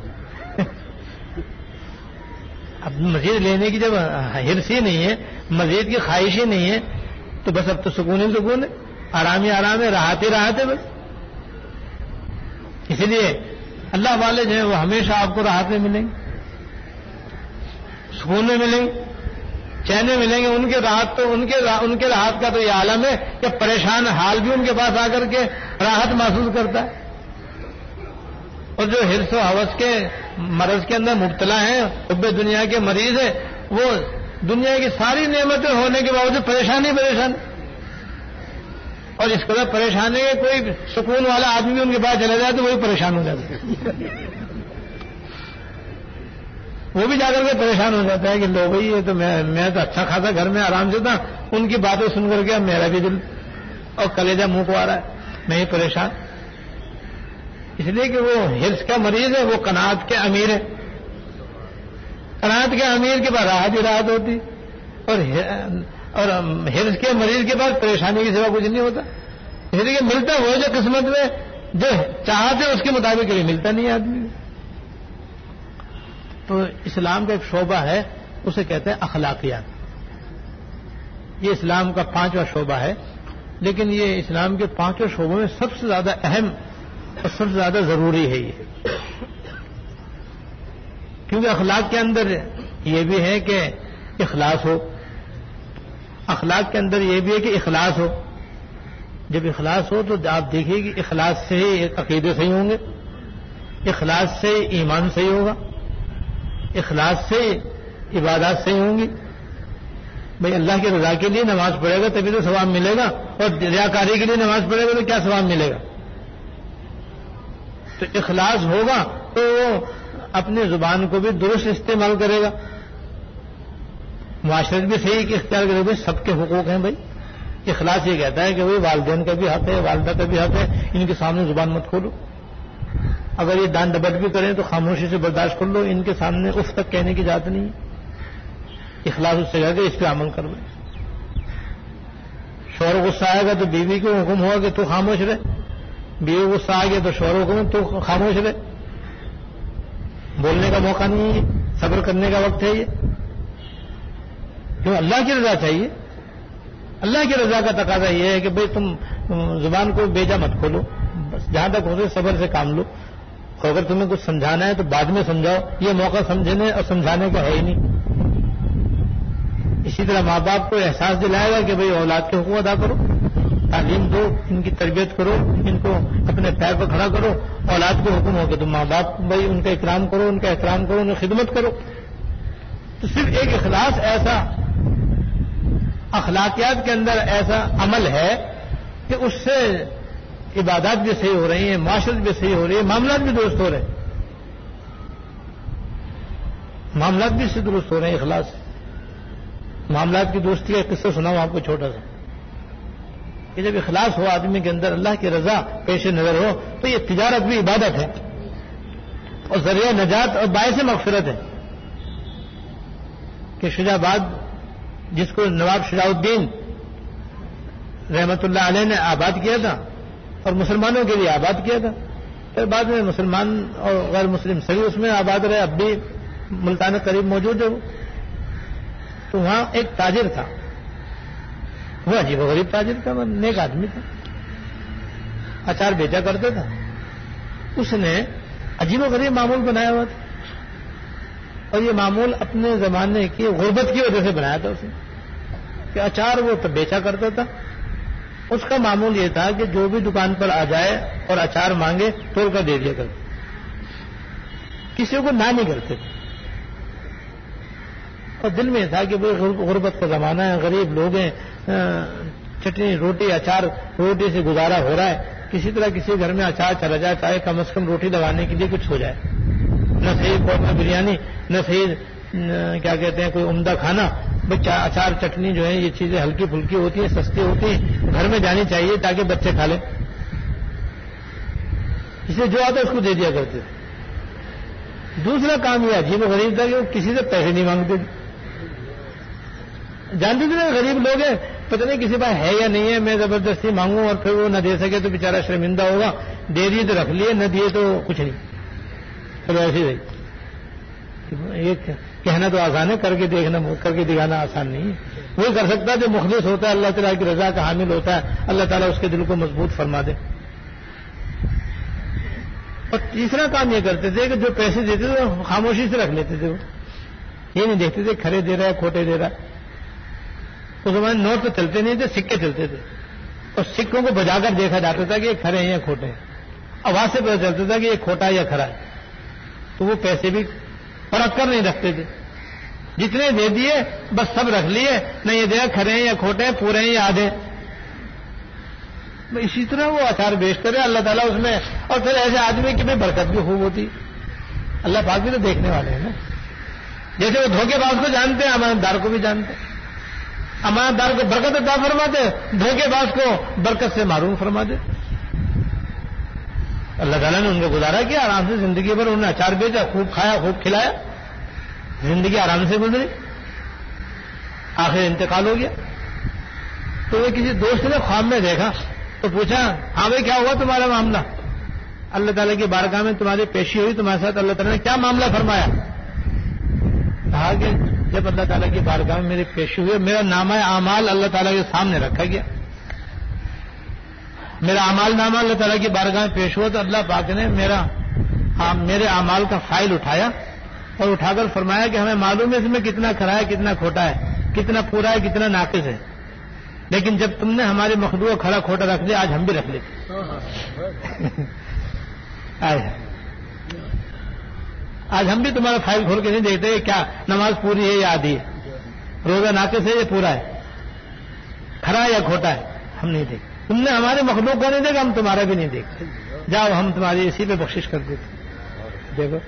اب مزید لینے کی جب حرص ہی نہیں ہے، مزید کی خواہش ہی نہیں ہے، تو بس اب تو سکون ہی سکون ہے، آرام ہی آرام ہے، راحت ہی راحت ہے بس۔ اسی لیے اللہ والے جو ہیں وہ ہمیشہ آپ کو راحت میں ملیں گے، سکون میں ملیں گے، چین میں ملیں گے۔ ان کے راحت تو ان کے راحت کا تو یہ عالم ہے کہ پریشان حال بھی ان کے پاس آ کر کے راحت محسوس کرتا ہے، اور جو حرص و ہوس کے مرض کے اندر مبتلا ہیں، حب دنیا کے مریض ہیں، وہ دنیا کی ساری نعمتیں ہونے کے باوجود پریشان ہی پریشان، اور اس قدر پریشان ہے کہ کوئی سکون والا آدمی بھی ان کے پاس چلا جائے تو وہی پریشان ہو جاتا ہے، وہ بھی جا کر کے پریشان ہو جاتا ہے کہ لو بھائی یہ تو میں تو اچھا خاصا گھر میں آرام سے تھا، ان کی باتیں سن کر کے میرا بھی دل اور کلیجہ منہ کو آ رہا ہے، میں ہی پریشان۔ اس لیے کہ وہ حرص کا مریض ہے، وہ قناعت کے امیر ہے، قناعت کے امیر کے پاس راحت ہی راحت ہوتی، اور ہرس کے مریض کے پاس پریشانی کے سوا کچھ نہیں ہوتا. اس لیے ملتا وہ جو قسمت میں جو چاہتے اس کے مطابق کبھی ملتا نہیں آدمی. تو اسلام کا ایک شعبہ ہے, اسے کہتے ہیں اخلاقیات. یہ اسلام کا 5واں شعبہ ہے, لیکن یہ اسلام کے 5 شعبوں میں سب سے زیادہ اہم اور سب سے زیادہ ضروری ہے یہ. کیونکہ اخلاق کے اندر یہ بھی ہے کہ اخلاص ہو, اخلاق کے اندر یہ بھی ہے کہ اخلاص ہو. جب اخلاص ہو تو آپ دیکھیے کہ اخلاص سے ہی عقیدے صحیح ہوں گے, اخلاص سے ایمان صحیح ہوگا, اخلاص سے عبادات صحیح ہوں گی. بھئی اللہ کی رضا کے لیے نماز پڑھے گا تبھی تو ثواب ملے گا, اور ریاکاری کے لیے نماز پڑھے گا تو کیا ثواب ملے گا. تو اخلاص ہوگا تو وہ اپنی زبان کو بھی درست استعمال کرے گا, معاشرت بھی صحیح اختیار کرے گا. سب کے حقوق ہیں بھائی. اخلاص یہ کہتا ہے کہ بھائی والدین کا بھی حق ہے, والدہ کا بھی حق ہے, ان کے سامنے زبان مت کھولو. اگر یہ ڈانٹ ڈپٹ بھی کریں تو خاموشی سے برداشت کر لو, ان کے سامنے اف تک کہنے کی ذات نہیں. اخلاص اس سے کہہ کے اس پہ عمل کرو. شوہر غصہ آئے گا تو بیوی کو حکم ہوگا کہ تو خاموش رہے, بیوی غصہ آ گیا تو شوہر حکم تو خاموش رہے. بولنے کا موقع نہیں ہے, صبر کرنے کا وقت ہے یہ. کیوں؟ اللہ کی رضا چاہیے. اللہ کی رضا کا تقاضا یہ ہے کہ بھئی تم زبان کو بیجا مت کھولو, بس جہاں تک ہو سکے صبر سے کام لو. اور اگر تمہیں کچھ سمجھانا ہے تو بعد میں سمجھاؤ, یہ موقع سمجھنے اور سمجھانے کا ہے ہی نہیں. اسی طرح ماں باپ کو احساس دلائے گا کہ بھئی اولاد کے حقوق ادا کرو, تعلیم دو, ان کی تربیت کرو, ان کو اپنے پیر پر کھڑا کرو. اولاد کو حکم ہو کہ تم ماں باپ بھائی ان کا اکرام کرو, ان کا احترام کرو, ان کی خدمت کرو. تو صرف ایک اخلاص ایسا اخلاقیات کے اندر ایسا عمل ہے کہ اس سے عبادات بھی صحیح ہو رہی ہیں, معاشرت بھی صحیح ہو رہی ہے, معاملات بھی درست ہو رہے ہیں. معاملات بھی سے درست ہو رہے ہیں اخلاص. معاملات کی دوستی کا قصہ سناؤں آپ کو چھوٹا سا, کہ جب اخلاص ہو آدمی کے اندر, اللہ کی رضا پیش نظر ہو, تو یہ تجارت بھی عبادت ہے اور ذریعہ نجات اور باعث مغفرت ہے. کہ شجاع آباد جس کو نواب شجاع الدین رحمت اللہ علیہ نے آباد کیا تھا اور مسلمانوں کے لیے آباد کیا تھا, پھر بعد میں مسلمان اور غیر مسلم سبھی اس میں آباد رہے. اب بھی ملتان قریب موجود ہے وہ. تو وہاں ایک تاجر تھا, وہ عجیب و غریب تاجر تھا, نیک آدمی تھا, اچار بیچا کرتا تھا. اس نے عجیب و غریب معمول بنایا ہوا تھا, اور یہ معمول اپنے زمانے کی غربت کی وجہ سے بنایا تھا اسے, کہ اچار وہ تو بیچا کرتا تھا. اس کا معمول یہ تھا کہ جو بھی دکان پر آ جائے اور اچار مانگے توڑ کر دے دیا کرتے, کسی کو نہ نہیں کرتے تھے. اور دل میں تھا کہ غربت کا زمانہ ہے, غریب لوگ ہیں, چٹنی روٹی اچار روٹی سے گزارا ہو رہا ہے, کسی طرح کسی گھر میں اچار چلا جائے, چاہے کم از کم روٹی لگانے کے لیے کچھ ہو جائے. نہ صحیح قورمہ بریانی, نہ صحیح کیا کہتے ہیں کوئی عمدہ کھانا. بچہ اچار چٹنی جو ہے یہ چیزیں ہلکی پھلکی ہوتی ہیں, سستی ہوتی ہیں, گھر میں جانی چاہیے تاکہ بچے کھا لیں. اس لیے جو آتا اس کو دے دیا کرتے. دوسرا کام یہ عجیب و غریب تھا کہ وہ کسی سے پیسے نہیں مانگتے تھے. جانتے تھے نا غریب لوگ ہیں, پتہ نہیں کسی پاس ہے یا نہیں ہے, میں زبردستی مانگوں اور پھر وہ نہ دے سکے تو بیچارہ شرمندہ ہوگا. دے دیے تو رکھ لیے, نہ دیے تو کچھ نہیں. چلو ایسے ہی یہ کہنا تو آسان ہے, کر کے دیکھنا کر کے دکھانا آسان نہیں ہے. وہی کر سکتا ہے جو مخلص ہوتا ہے, اللہ تعالیٰ کی رضا کا حامل ہوتا ہے, اللہ تعالیٰ اس کے دل کو مضبوط فرما دے. اور تیسرا کام یہ کرتے تھے کہ جو پیسے دیتے تھے وہ خاموشی سے رکھ لیتے تھے. وہ یہ نہیں دیکھتے تھے کھڑے دے رہا ہے کھوٹے دے رہا ہے. اس زمانے نوٹ تو چلتے نہیں تھے, سکے چلتے تھے, اور سکوں کو بجا کر دیکھا جاتا تھا کہ یہ کھڑے ہیں یا کھوٹے ہیں. آواز سے پتہ چلتا تھا کہ یہ کھوٹا یا کھڑا ہے. تو وہ پیسے بھی پرکھ کر نہیں رکھتے تھے, جتنے دے دیے بس سب رکھ لیے, نہ یہ دیا کھڑے ہیں یا کھوٹے ہیں, پورے ہیں یا آدھے. اسی طرح وہ اچار بیچتے رہے اللہ تعالیٰ اس میں. اور پھر ایسے آدمی کی بھی برکت بھی خوب ہوتی. اللہ پاک بھی تو دیکھنے والے ہیں نا. جیسے وہ دھوکے باز کو جانتے ہیں, امانت دار کو بھی جانتے ہیں. امانت دار کو برکت عطا فرماتے, دھوکے باز کو برکت سے محروم فرما دے. اللہ تعالیٰ نے ان کو گزارا کیا آرام سے زندگی بھر, انہوں نے اچار بیچا, خوب کھایا خوب کھلایا, زندگی آرام سے گزری. آخر انتقال ہو گیا. تو وہ کسی دوست نے خواب میں دیکھا تو پوچھا ہاں بھائی کیا ہوا تمہارا معاملہ؟ اللہ تعالیٰ کی بارگاہ میں تمہاری پیشی ہوئی, تمہارے ساتھ اللہ تعالیٰ نے کیا معاملہ فرمایا؟ کہا کہ جب اللہ تعالیٰ کی بارگاہ میں میری پیشی ہوئی, میرا نامہ اعمال اللہ تعالیٰ کے سامنے رکھا گیا, میرا اعمال نامہ اللہ تعالیٰ کی بارگاہ میں پیش ہوا تو اللہ پاک نے میرے اعمال کا فائل اٹھایا اور اٹھا کر فرمایا کہ ہمیں معلوم ہے اس میں کتنا کھرا ہے, کتنا کھوٹا ہے, کتنا پورا ہے, کتنا ناقص ہے, لیکن جب تم نے ہماری مخلوق کو کھڑا کھوٹا رکھ دیا, آج ہم بھی رکھ لیتے. آج ہم بھی تمہارا فائل کھول کے نہیں دیکھتے کہ کیا نماز پوری ہے یا آدھی ہے, روزہ ناقص ہے یا پورا ہے, کھرا یا کھوٹا ہے, ہم نہیں دیکھتے. تم نے ہمارے مخلوق کا نہیں دیکھا, ہم تمہارا بھی نہیں دیکھتے. جاؤ ہم تمہاری اسی پہ بخشش کر دیتے. دیکھو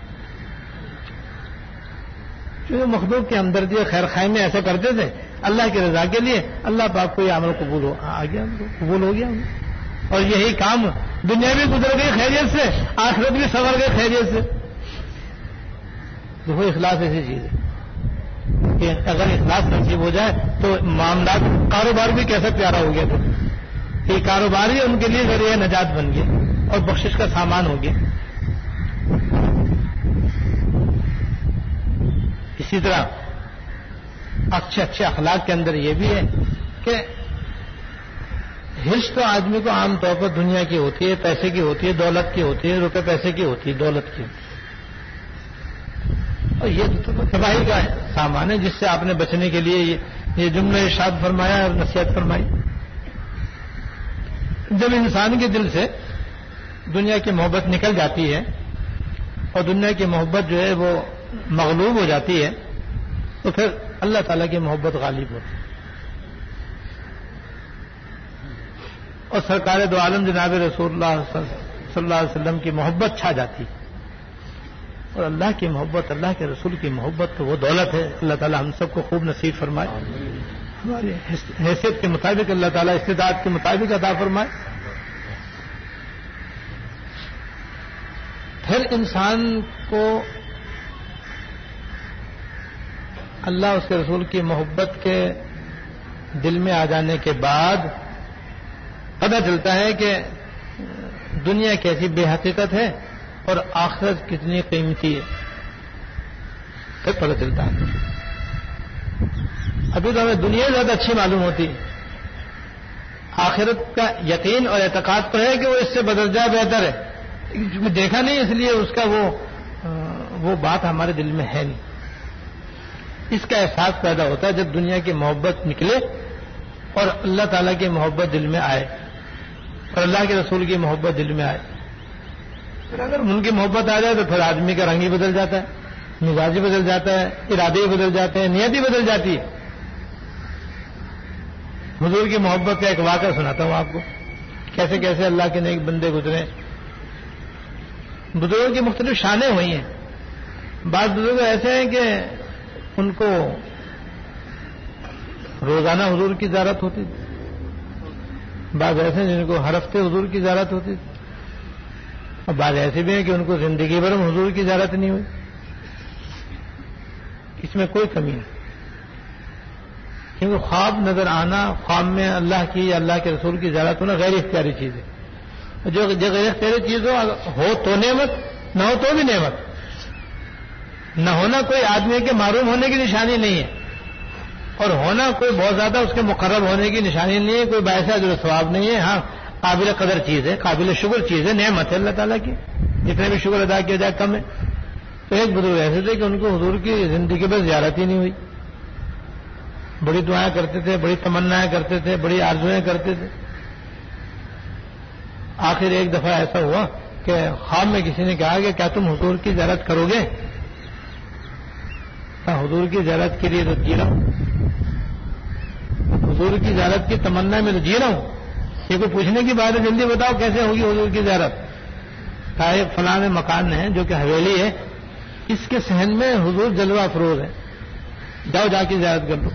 جو مخلوق کے ہمدردی اور خیر خواہی میں ایسا کرتے تھے اللہ کی رضا کے لیے, اللہ پاک کو یہ عمل قبول ہو گیا. اور یہی کام دنیا بھی گزر گئی خیریت سے, آخرت بھی سنور گئی خیریت سے. دیکھو اخلاص ایسی چیز ہے کہ اگر اخلاص نصیب ہو جائے تو معاملات, کاروبار بھی کیسا پیارا ہو گیا تھا. یہ کاروبار ہی ان کے لیے ذریعہ نجات بن گیا اور بخشش کا سامان ہو گیا. اسی طرح اچھے اچھے اخلاق کے اندر یہ بھی ہے کہ حرص تو آدمی کو عام طور پر دنیا کی ہوتی ہے, پیسے کی ہوتی ہے, دولت کی ہوتی ہے, روپے پیسے کی ہوتی ہے, دولت کی, اور یہ تو تباہی کا سامان ہے جس سے آپ نے بچنے کے لیے یہ جملہ ارشاد فرمایا اور نصیحت فرمائی. جب انسان کے دل سے دنیا کی محبت نکل جاتی ہے اور دنیا کی محبت جو ہے وہ مغلوب ہو جاتی ہے تو پھر اللہ تعالیٰ کی محبت غالب ہوتی ہے اور سرکار دو عالم جناب رسول اللہ صلی اللہ علیہ وسلم کی محبت چھا جاتی ہے. اور اللہ کی محبت, اللہ کے رسول کی محبت تو وہ دولت ہے. اللہ تعالیٰ ہم سب کو خوب نصیب فرمائے, ہماری حیثیت کے مطابق اللہ تعالیٰ استطاعت کے مطابق عطا فرمائے. پھر انسان کو اللہ اس کے رسول کی محبت کے دل میں آ جانے کے بعد پتہ چلتا ہے کہ دنیا کیسی بے حقیقت ہے اور آخرت کتنی قیمتی ہے. پھر پتہ چلتا ہے. ابھی تو ہمیں دنیا زیادہ اچھی معلوم ہوتی ہے, آخرت کا یقین اور اعتقاد تو ہے کہ وہ اس سے بدل جائے بہتر ہے, کیونکہ دیکھا نہیں اس لیے اس کا وہ بات ہمارے دل میں ہے نہیں. اس کا احساس پیدا ہوتا ہے جب دنیا کی محبت نکلے اور اللہ تعالیٰ کی محبت دل میں آئے اور اللہ کے رسول کی محبت دل میں آئے. پھر اگر ان کی محبت آ جائے تو پھر آدمی کا رنگ ہی بدل جاتا ہے, مزاج ہی بدل جاتا ہے, ارادے ہی بدل جاتے ہیں, نیت ہی بدل جاتی ہے. حضور کی محبت کا ایک واقعہ سناتا ہوں آپ کو, کیسے کیسے اللہ کے نیک بندے گزرے. بزرگوں کی مختلف شانیں ہوئی ہیں. بعض بزرگ ایسے ہیں کہ ان کو روزانہ حضور کی زیارت ہوتی تھی, بعض ایسے ہیں جن کو ہر ہفتے حضور کی زیارت ہوتی تھی, اور بعض ایسے بھی ہیں کہ ان کو زندگی بھر حضور کی زیارت نہیں ہوئی. اس میں کوئی کمی نہیں, کیونکہ خواب نظر آنا, خواب میں اللہ کی یا اللہ کے رسول کی زیارت ہونا غیر اختیاری چیز ہے. جو غیر اختیاری چیز ہو تو نعمت, نہ ہو تو بھی نعمت. نہ ہونا کوئی آدمی کے معروم ہونے کی نشانی نہیں ہے, اور ہونا کوئی بہت زیادہ اس کے مقرب ہونے کی نشانی نہیں ہے, کوئی باعث اجر و ثواب نہیں ہے. ہاں قابل قدر چیز ہے, قابل شکر چیز ہے, نعمت ہے اللہ تعالیٰ کی, جتنے بھی شکر ادا کیا جائے کم ہے. تو ایک بزرگ ایسے تھے کہ ان کو حضور کی زندگی پر زیارت ہی نہیں ہوئی. بڑی دعائیں کرتے تھے, بڑی تمنائیں کرتے تھے, بڑی آرزویں کرتے تھے. آخر ایک دفعہ ایسا ہوا کہ خواب میں کسی نے کہا کہ کیا تم حضور کی زیارت کرو گے؟ حضور کی زیارت کے لیے تو جی رہا ہوں, حضور کی زیارت کی تمنا میں تو جی رہا ہوں. یہ کوئی پوچھنے کی بات ہے, جلدی بتاؤ کیسے ہوگی حضور کی زیارت؟ کہا ایک فلاں مکان ہے جو کہ حویلی ہے, اس کے صحن میں حضور جلوہ افروز ہے, جاؤ جا کے زیارت کر لو.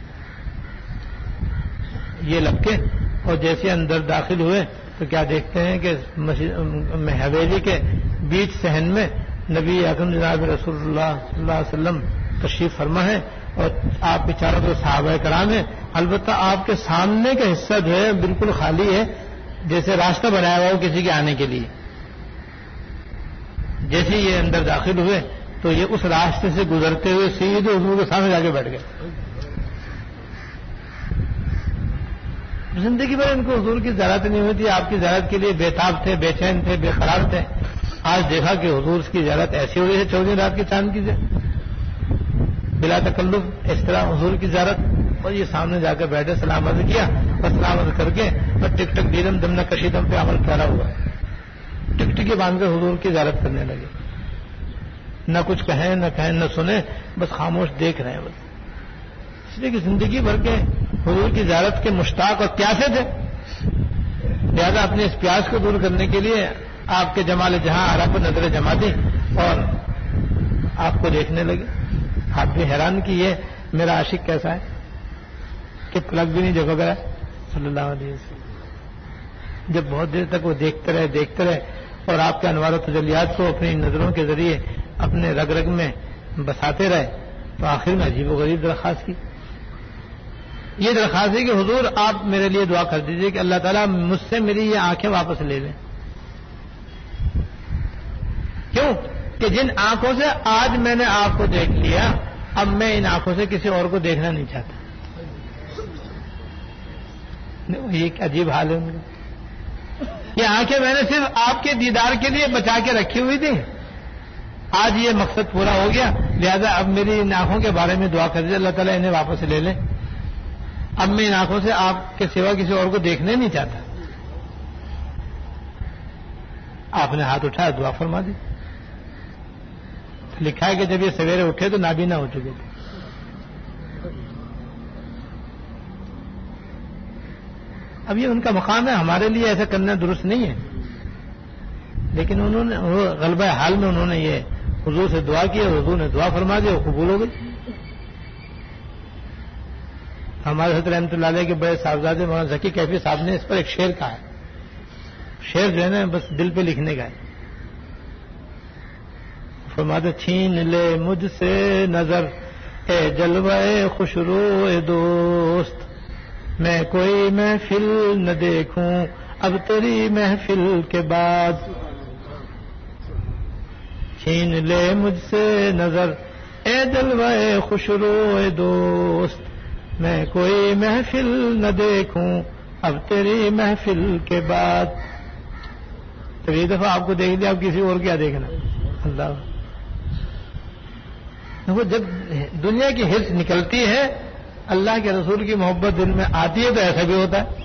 یہ لپکے اور جیسے اندر داخل ہوئے تو کیا دیکھتے ہیں کہ حویلی کے بیچ صحن میں نبی اکرم جناب رسول اللہ صلی اللہ علیہ وسلم تشریف فرما ہے, اور آپ کے چاروں طرف صحابہ کرام ہیں. البتہ آپ کے سامنے کا حصہ جو ہے بالکل خالی ہے، جیسے راستہ بنایا ہوا ہو کسی کے آنے کے لیے. جیسے یہ اندر داخل ہوئے تو یہ اس راستے سے گزرتے ہوئے سیدھے حضور کے سامنے جا کے بیٹھ گئے. زندگی بھر ان کو حضور کی زیارت نہیں ہوئی تھی. آپ کی زیارت کے لیے بےتاب تھے، بے چین تھے، بے قرار تھے. آج دیکھا کہ حضور کی زیارت ایسی ہو رہی ہے 14 رات کے چاند کی بلا تکلف اس طرح حضور کی زیارت. اور یہ سامنے جا کے بیٹھے، سلام عرض کیا، بس سلام عرض کر کے بس ٹک ٹک دیدم دم نہ کشیدم پہ عمل پیارا ہوا. ٹک ٹکی باندھ کے حضور کی زیارت کرنے لگے. نہ کچھ کہیں نہ کہیں نہ سنیں، بس خاموش دیکھ رہے ہیں بس. اس لیے کہ زندگی بھر کے حضور کی زیارت کے مشتاق اور پیاسے تھے. لہذا اپنے اس پیاس کو دور کرنے کے لیے آپ کے جمال جہاں آرا پر نظر جما دی اور آپ کو دیکھنے لگے. آپ بھی حیران کہ یہ میرا عاشق کیسا ہے کہ پلک بھی نہیں جگہ گیا صلی اللہ علیہ وسلم. جب بہت دیر تک وہ دیکھتے رہے اور آپ کے انوار و تجلیات کو اپنی نظروں کے ذریعے اپنے رگ رگ میں بساتے رہے تو آخر میں عجیب و غریب درخواست کی. یہ درخواست ہے کہ حضور آپ میرے لیے دعا کر دیجئے کہ اللہ تعالیٰ مجھ سے میری یہ آنکھیں واپس لے لیں. کیوں کہ جن آنکھوں سے آج میں نے آپ کو دیکھ لیا، اب میں ان آنکھوں سے کسی اور کو دیکھنا نہیں چاہتا. یہ ایک عجیب حال ہے ان کا. یہ آنکھیں میں نے صرف آپ کے دیدار کے لیے بچا کے رکھی ہوئی تھی، آج یہ مقصد پورا ہو گیا. لہذا اب میری ان آنکھوں کے بارے میں دعا کر دیجیے اللہ تعالیٰ انہیں واپس لے لیں. اب میں ان آنکھوں سے آپ کے سوا کسی اور کو دیکھنے نہیں چاہتا. آپ نے ہاتھ اٹھایا، دعا فرما دی. لکھا ہے کہ جب یہ سویرے اٹھے تو نابینا ہو چکے تھے. اب یہ ان کا مقام ہے، ہمارے لیے ایسا کرنا درست نہیں ہے. لیکن انہوں نے غلبہ حال میں انہوں نے یہ حضور سے دعا کی، حضور نے دعا فرما دی، وہ قبول ہو گئی. ہمارے حضرت رحمۃ اللہ علیہ کے بڑے صاحبزادے مولانا ذکی کیفی صاحب نے اس پر ایک شعر کہا ہے. شعر جو ہے نا بس دل پہ لکھنے کا ہے. فرماتے چھین لے مجھ سے نظر اے جلوہ خوشرو اے دوست، میں کوئی محفل نہ دیکھوں اب تیری محفل کے بعد. چھین لے مجھ سے نظر اے جلوہ خوشرو اے دوست، میں کوئی محفل نہ دیکھوں اب تیری محفل کے بعد. تو یہ دفعہ آپ کو دیکھ لیا، اب کسی اور کیا دیکھنا. اللہ وہ جب دنیا کی حرص نکلتی ہے، اللہ کے رسول کی محبت دل میں آتی ہے تو ایسا بھی ہوتا ہے.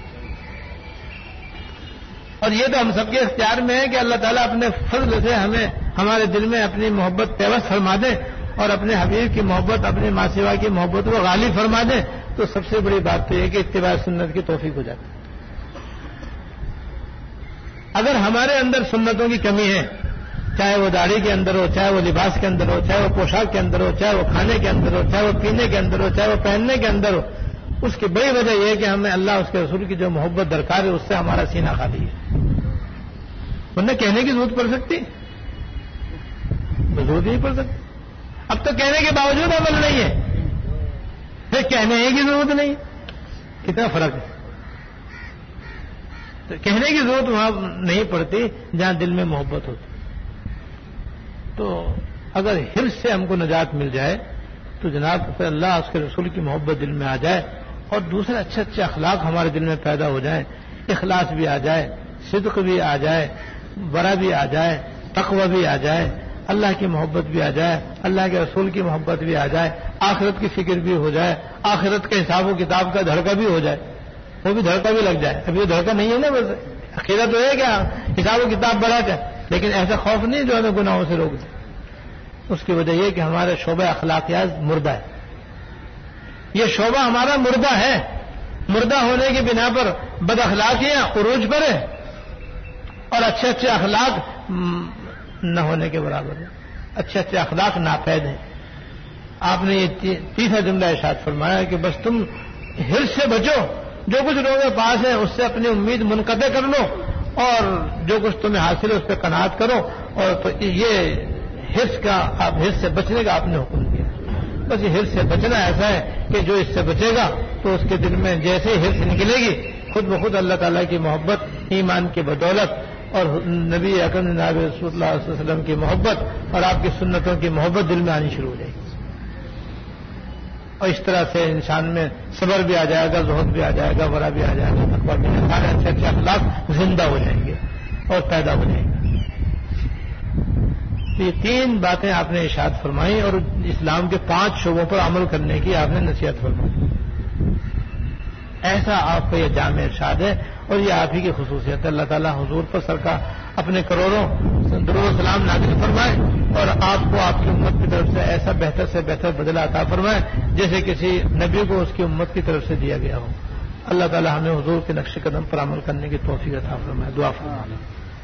اور یہ تو ہم سب کے اختیار میں ہے کہ اللہ تعالیٰ اپنے فضل سے ہمیں ہمارے دل میں اپنی محبت پیوست فرما دے اور اپنے حبیب کی محبت، اپنے ماں سوا کی محبت کو غالب فرما دے. تو سب سے بڑی بات تو یہ کہ اتباع سنت کی توفیق ہو جاتی. اگر ہمارے اندر سنتوں کی کمی ہے، چاہے وہ داڑھی کے اندر ہو، چاہے وہ لباس کے اندر ہو، چاہے وہ پوشاک کے اندر ہو، چاہے وہ کھانے کے اندر ہو، چاہے وہ پینے کے اندر ہو، چاہے وہ پہننے کے اندر ہو، اس کی بڑی وجہ یہ ہے کہ ہمیں اللہ اس کے رسول کی جو محبت درکار ہے اس سے ہمارا سینہ خالی ہے. ورنہ کہنے کی ضرورت پڑ سکتی، ضرورت نہیں پڑ سکتی. اب تو کہنے کے باوجود عمل نہیں ہے، پھر کہنے کی ضرورت نہیں. کتنا فرق ہے. تو کہنے کی ضرورت وہاں نہیں پڑتی جہاں دل میں محبت ہوتی. تو اگر حرص سے ہم کو نجات مل جائے تو جناب پھر اللہ اس کے رسول کی محبت دل میں آ جائے اور دوسرے اچھے اچھے اخلاق ہمارے دل میں پیدا ہو جائیں. اخلاص بھی آ جائے، صدق بھی آ جائے، برا بھی آ جائے، تقوی بھی آ جائے، اللہ کی محبت بھی آ جائے، اللہ کے رسول کی محبت بھی آ جائے، آخرت کی فکر بھی ہو جائے، آخرت کے حساب و کتاب کا دھڑکا بھی ہو جائے، وہ بھی دھڑکا بھی لگ جائے. ابھی وہ دھڑکا نہیں ہے نا، بس عقیدہ تو ہے کیا حساب و کتاب بڑھا جائے، لیکن ایسا خوف نہیں جو ہمیں گناہوں سے روک دے. اس کی وجہ یہ کہ ہمارے شعبہ اخلاقیات مردہ ہے. یہ شعبہ ہمارا مردہ ہے. مردہ ہونے کی بنا پر بد اخلاقیاں عروج پر ہے اور اچھے اچھے اخلاق نہ ہونے کے برابر ہے. اچھے اچھے اخلاق ناپید ہیں. آپ نے یہ تیسرا جملہ ارشاد فرمایا کہ بس تم حرص سے بچو، جو کچھ لوگوں کے پاس ہے اس سے اپنی امید منقطع کر لو اور جو کچھ تمہیں حاصل ہے اس پہ قناعت کرو. اور تو یہ حرص کا، آپ حرص سے بچنے کا آپ نے حکم دیا. بس یہ حرص سے بچنا ایسا ہے کہ جو اس سے بچے گا تو اس کے دل میں جیسے ہی حرص نکلے گی خود بخود اللہ تعالیٰ کی محبت ایمان کی بدولت اور نبی اکرم جناب رسول اللہ صلی اللہ علیہ وسلم کی محبت اور آپ کی سنتوں کی محبت دل میں آنی شروع ہو جائے گی، اور اس طرح سے انسان میں صبر بھی آ جائے گا، زہد بھی آ جائے گا، ورع بھی آ جائے گا، تقویٰ بھی، سارے اچھے اچھے اخلاق زندہ ہو جائیں گے اور پیدا ہو جائیں گے۔ یہ 3 باتیں آپ نے ارشاد فرمائی اور اسلام کے 5 شعبوں پر عمل کرنے کی آپ نے نصیحت فرمائی۔ ایسا آپ کا یہ جامع ارشاد ہے اور یہ آپ ہی کی خصوصیت ہے۔ اللہ تعالیٰ حضور پر سرکار اپنے کروڑوں درود و سلام نازل فرمائے اور آپ کو آپ کی امت کی طرف سے ایسا بہتر سے بہتر بدلہ عطا فرمائے جیسے کسی نبی کو اس کی امت کی طرف سے دیا گیا ہو۔ اللہ تعالیٰ ہمیں حضور کے نقش قدم پر عمل کرنے کی توفیق عطا فرمائے۔ دعا فرمائے۔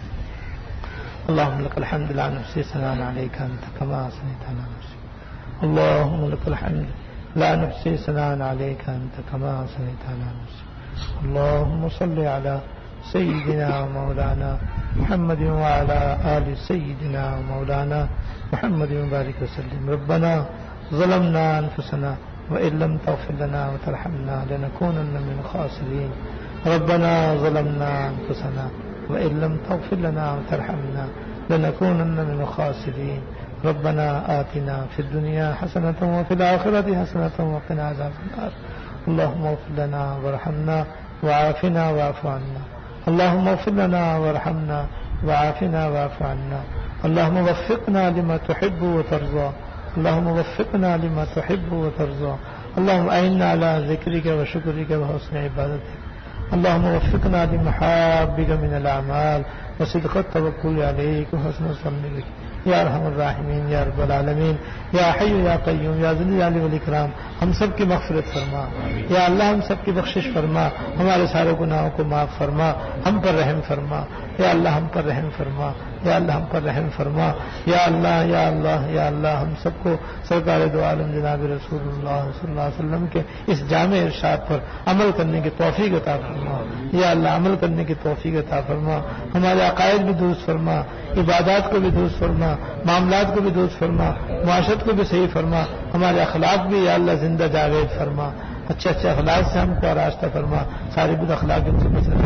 اللهم لك الحمد لا نحصي ثناء عليك أنت كما أثنيت على نفسك اللهم لك الحمد لا نحصي ثناء عليك أنت كما أثنيت على نفسك اللهم صل على سيدنا ومولانا محمد وعلى آل سيدنا ومولانا محمد وبارك وسلم ربنا ظلمنا أنفسنا وإن لم تغفر لنا وترحمنا لنكونن من الخاسرين ربنا ظلمنا أنفسنا وإن لم تغفر لنا وترحمنا لنكونن من الخاسرين ربنا آتنا في الدنيا حسنة وفي الآخرة حسنة وقنا عذاب النار اللهم اغفر لنا وارحمنا وعافنا واعف عنا اللهم اغفر لنا وارحمنا وعافنا واعف عنا اللهم وفقنا لما تحب وترضى اللهم وفقنا لما تحب وترضى اللهم أعنا على ذكرك وشكرك وحسن عبادتك اللهم وفقنا لمحابك من الأعمال وصدق التوكل عليك وحسن الظن بك یا ارحم الراحمین یا رب العالمین یا حی یا قیوم یا ذی الجلال والاکرام ہم سب کی مغفرت فرما یا اللہ، ہم سب کی بخشش فرما، ہمارے سارے گناہوں کو معاف فرما، ہم پر رحم فرما یا اللہ، ہم پر رحم فرما یا اللہ، ہم پر رحم فرما یا اللہ یا اللہ یا اللہ، ہم سب کو سرکار دو عالم جناب رسول اللہ صلی اللہ علیہ وسلم کے اس جامع ارشاد پر عمل کرنے کی توفیق عطا فرما یا اللہ، عمل کرنے کی توفیق عطا فرما، ہمارے عقائد بھی درست فرما، عبادات کو بھی درست فرما، معاملات کو بھی درست فرما، معاشرت کو بھی صحیح فرما، ہمارے اخلاق بھی یا اللہ زندہ جاوید فرما، اچھے اچھے اخلاق سے ہم کو آراستہ فرما، ساری بد اخلاق سے بچنا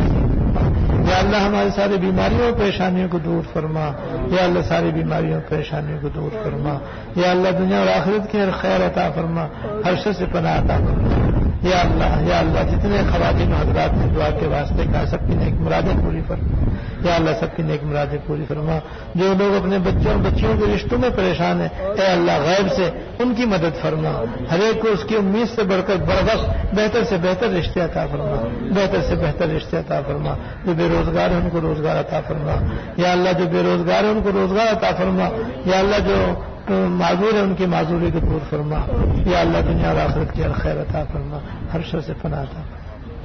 یا اللہ، ہماری ساری بیماریوں اور پریشانیوں کو دور فرما یا اللہ، ساری بیماریوں اور پریشانیوں کو دور فرما یا اللہ، دنیا اور آخرت کی ہر خیر عطا فرما، ہر شر سے پناہ عطا فرما یا اللہ، جتنے خواتین حضرات نے دعا کے واسطے کہا سب کی نیک مرادیں پوری فرما یا اللہ، سب کی نیک مرادیں پوری فرما، جو لوگ اپنے بچوں اور بچیوں کے رشتوں میں پریشان ہیں اے اللہ غیب سے ان کی مدد فرما، ہر ایک کو اس کی امید سے بڑھ کر بروقت بہتر سے بہتر رشتے عطا فرما، بہتر سے بہتر رشتے عطا فرما، جو بے روزگار ہیں ان کو روزگار عطا فرما یا اللہ، جو بے روزگار ہیں ان کو روزگار عطا فرما یا اللہ، جو معذور ہے ان کی معذوری کو دور فرما یا اللہ، دنیا اور آخرت کی ہر خیر عطا فرما، ہر شر سے پناہ عطا فرما۔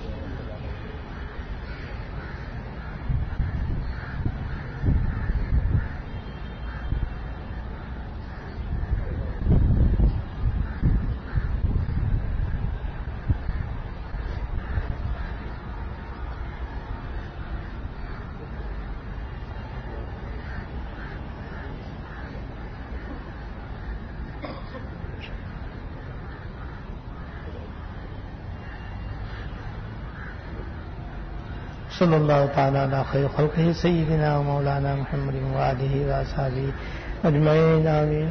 صلی اللہ تعالی علی خیر خلقہ سیدنا و مولانا محمد و آلہ و اصحابہ اجمعین آمین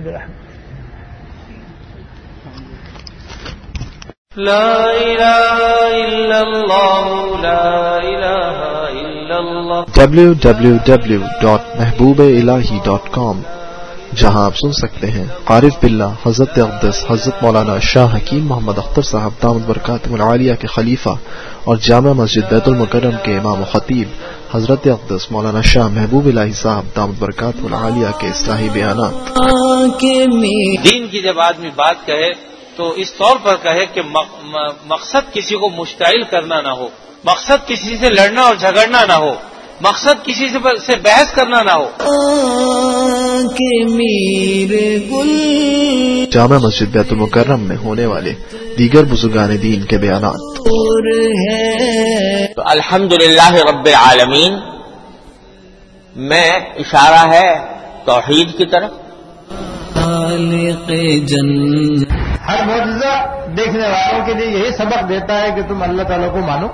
برحمتہ۔ لا الہ الا اللہ لا الہ الا اللہ www.mehboobeilahی.com جہاں آپ سن سکتے ہیں عارف باللہ حضرت اقدس حضرت مولانا شاہ حکیم محمد اختر صاحب دامت برکاتہم العالیہ کے خلیفہ اور جامع مسجد بیت المکرم کے امام و خطیب حضرت اقدس مولانا شاہ محبوب الہی صاحب دامت برکاتہم العالیہ کے اصلاحی بیانات۔ دین کی جب آدمی بات کہے تو اس طور پر کہے کہ مقصد کسی کو مشتعل کرنا نہ ہو، مقصد کسی سے لڑنا اور جھگڑنا نہ ہو، مقصد کسی سے بحث کرنا نہ ہو۔ جامع مسجد بیت المکرم میں ہونے والے دیگر بزرگان دین کے بیانات۔ تو الحمدللہ رب العالمین میں اشارہ ہے توحید کی طرف۔ ہر معجزہ دیکھنے والوں کے لیے یہی سبق دیتا ہے کہ تم اللہ تعالیٰ کو مانو.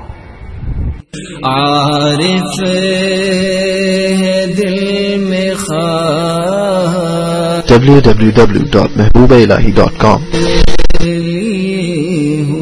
عارف دل میں خواہ www.mehboobaelahi.com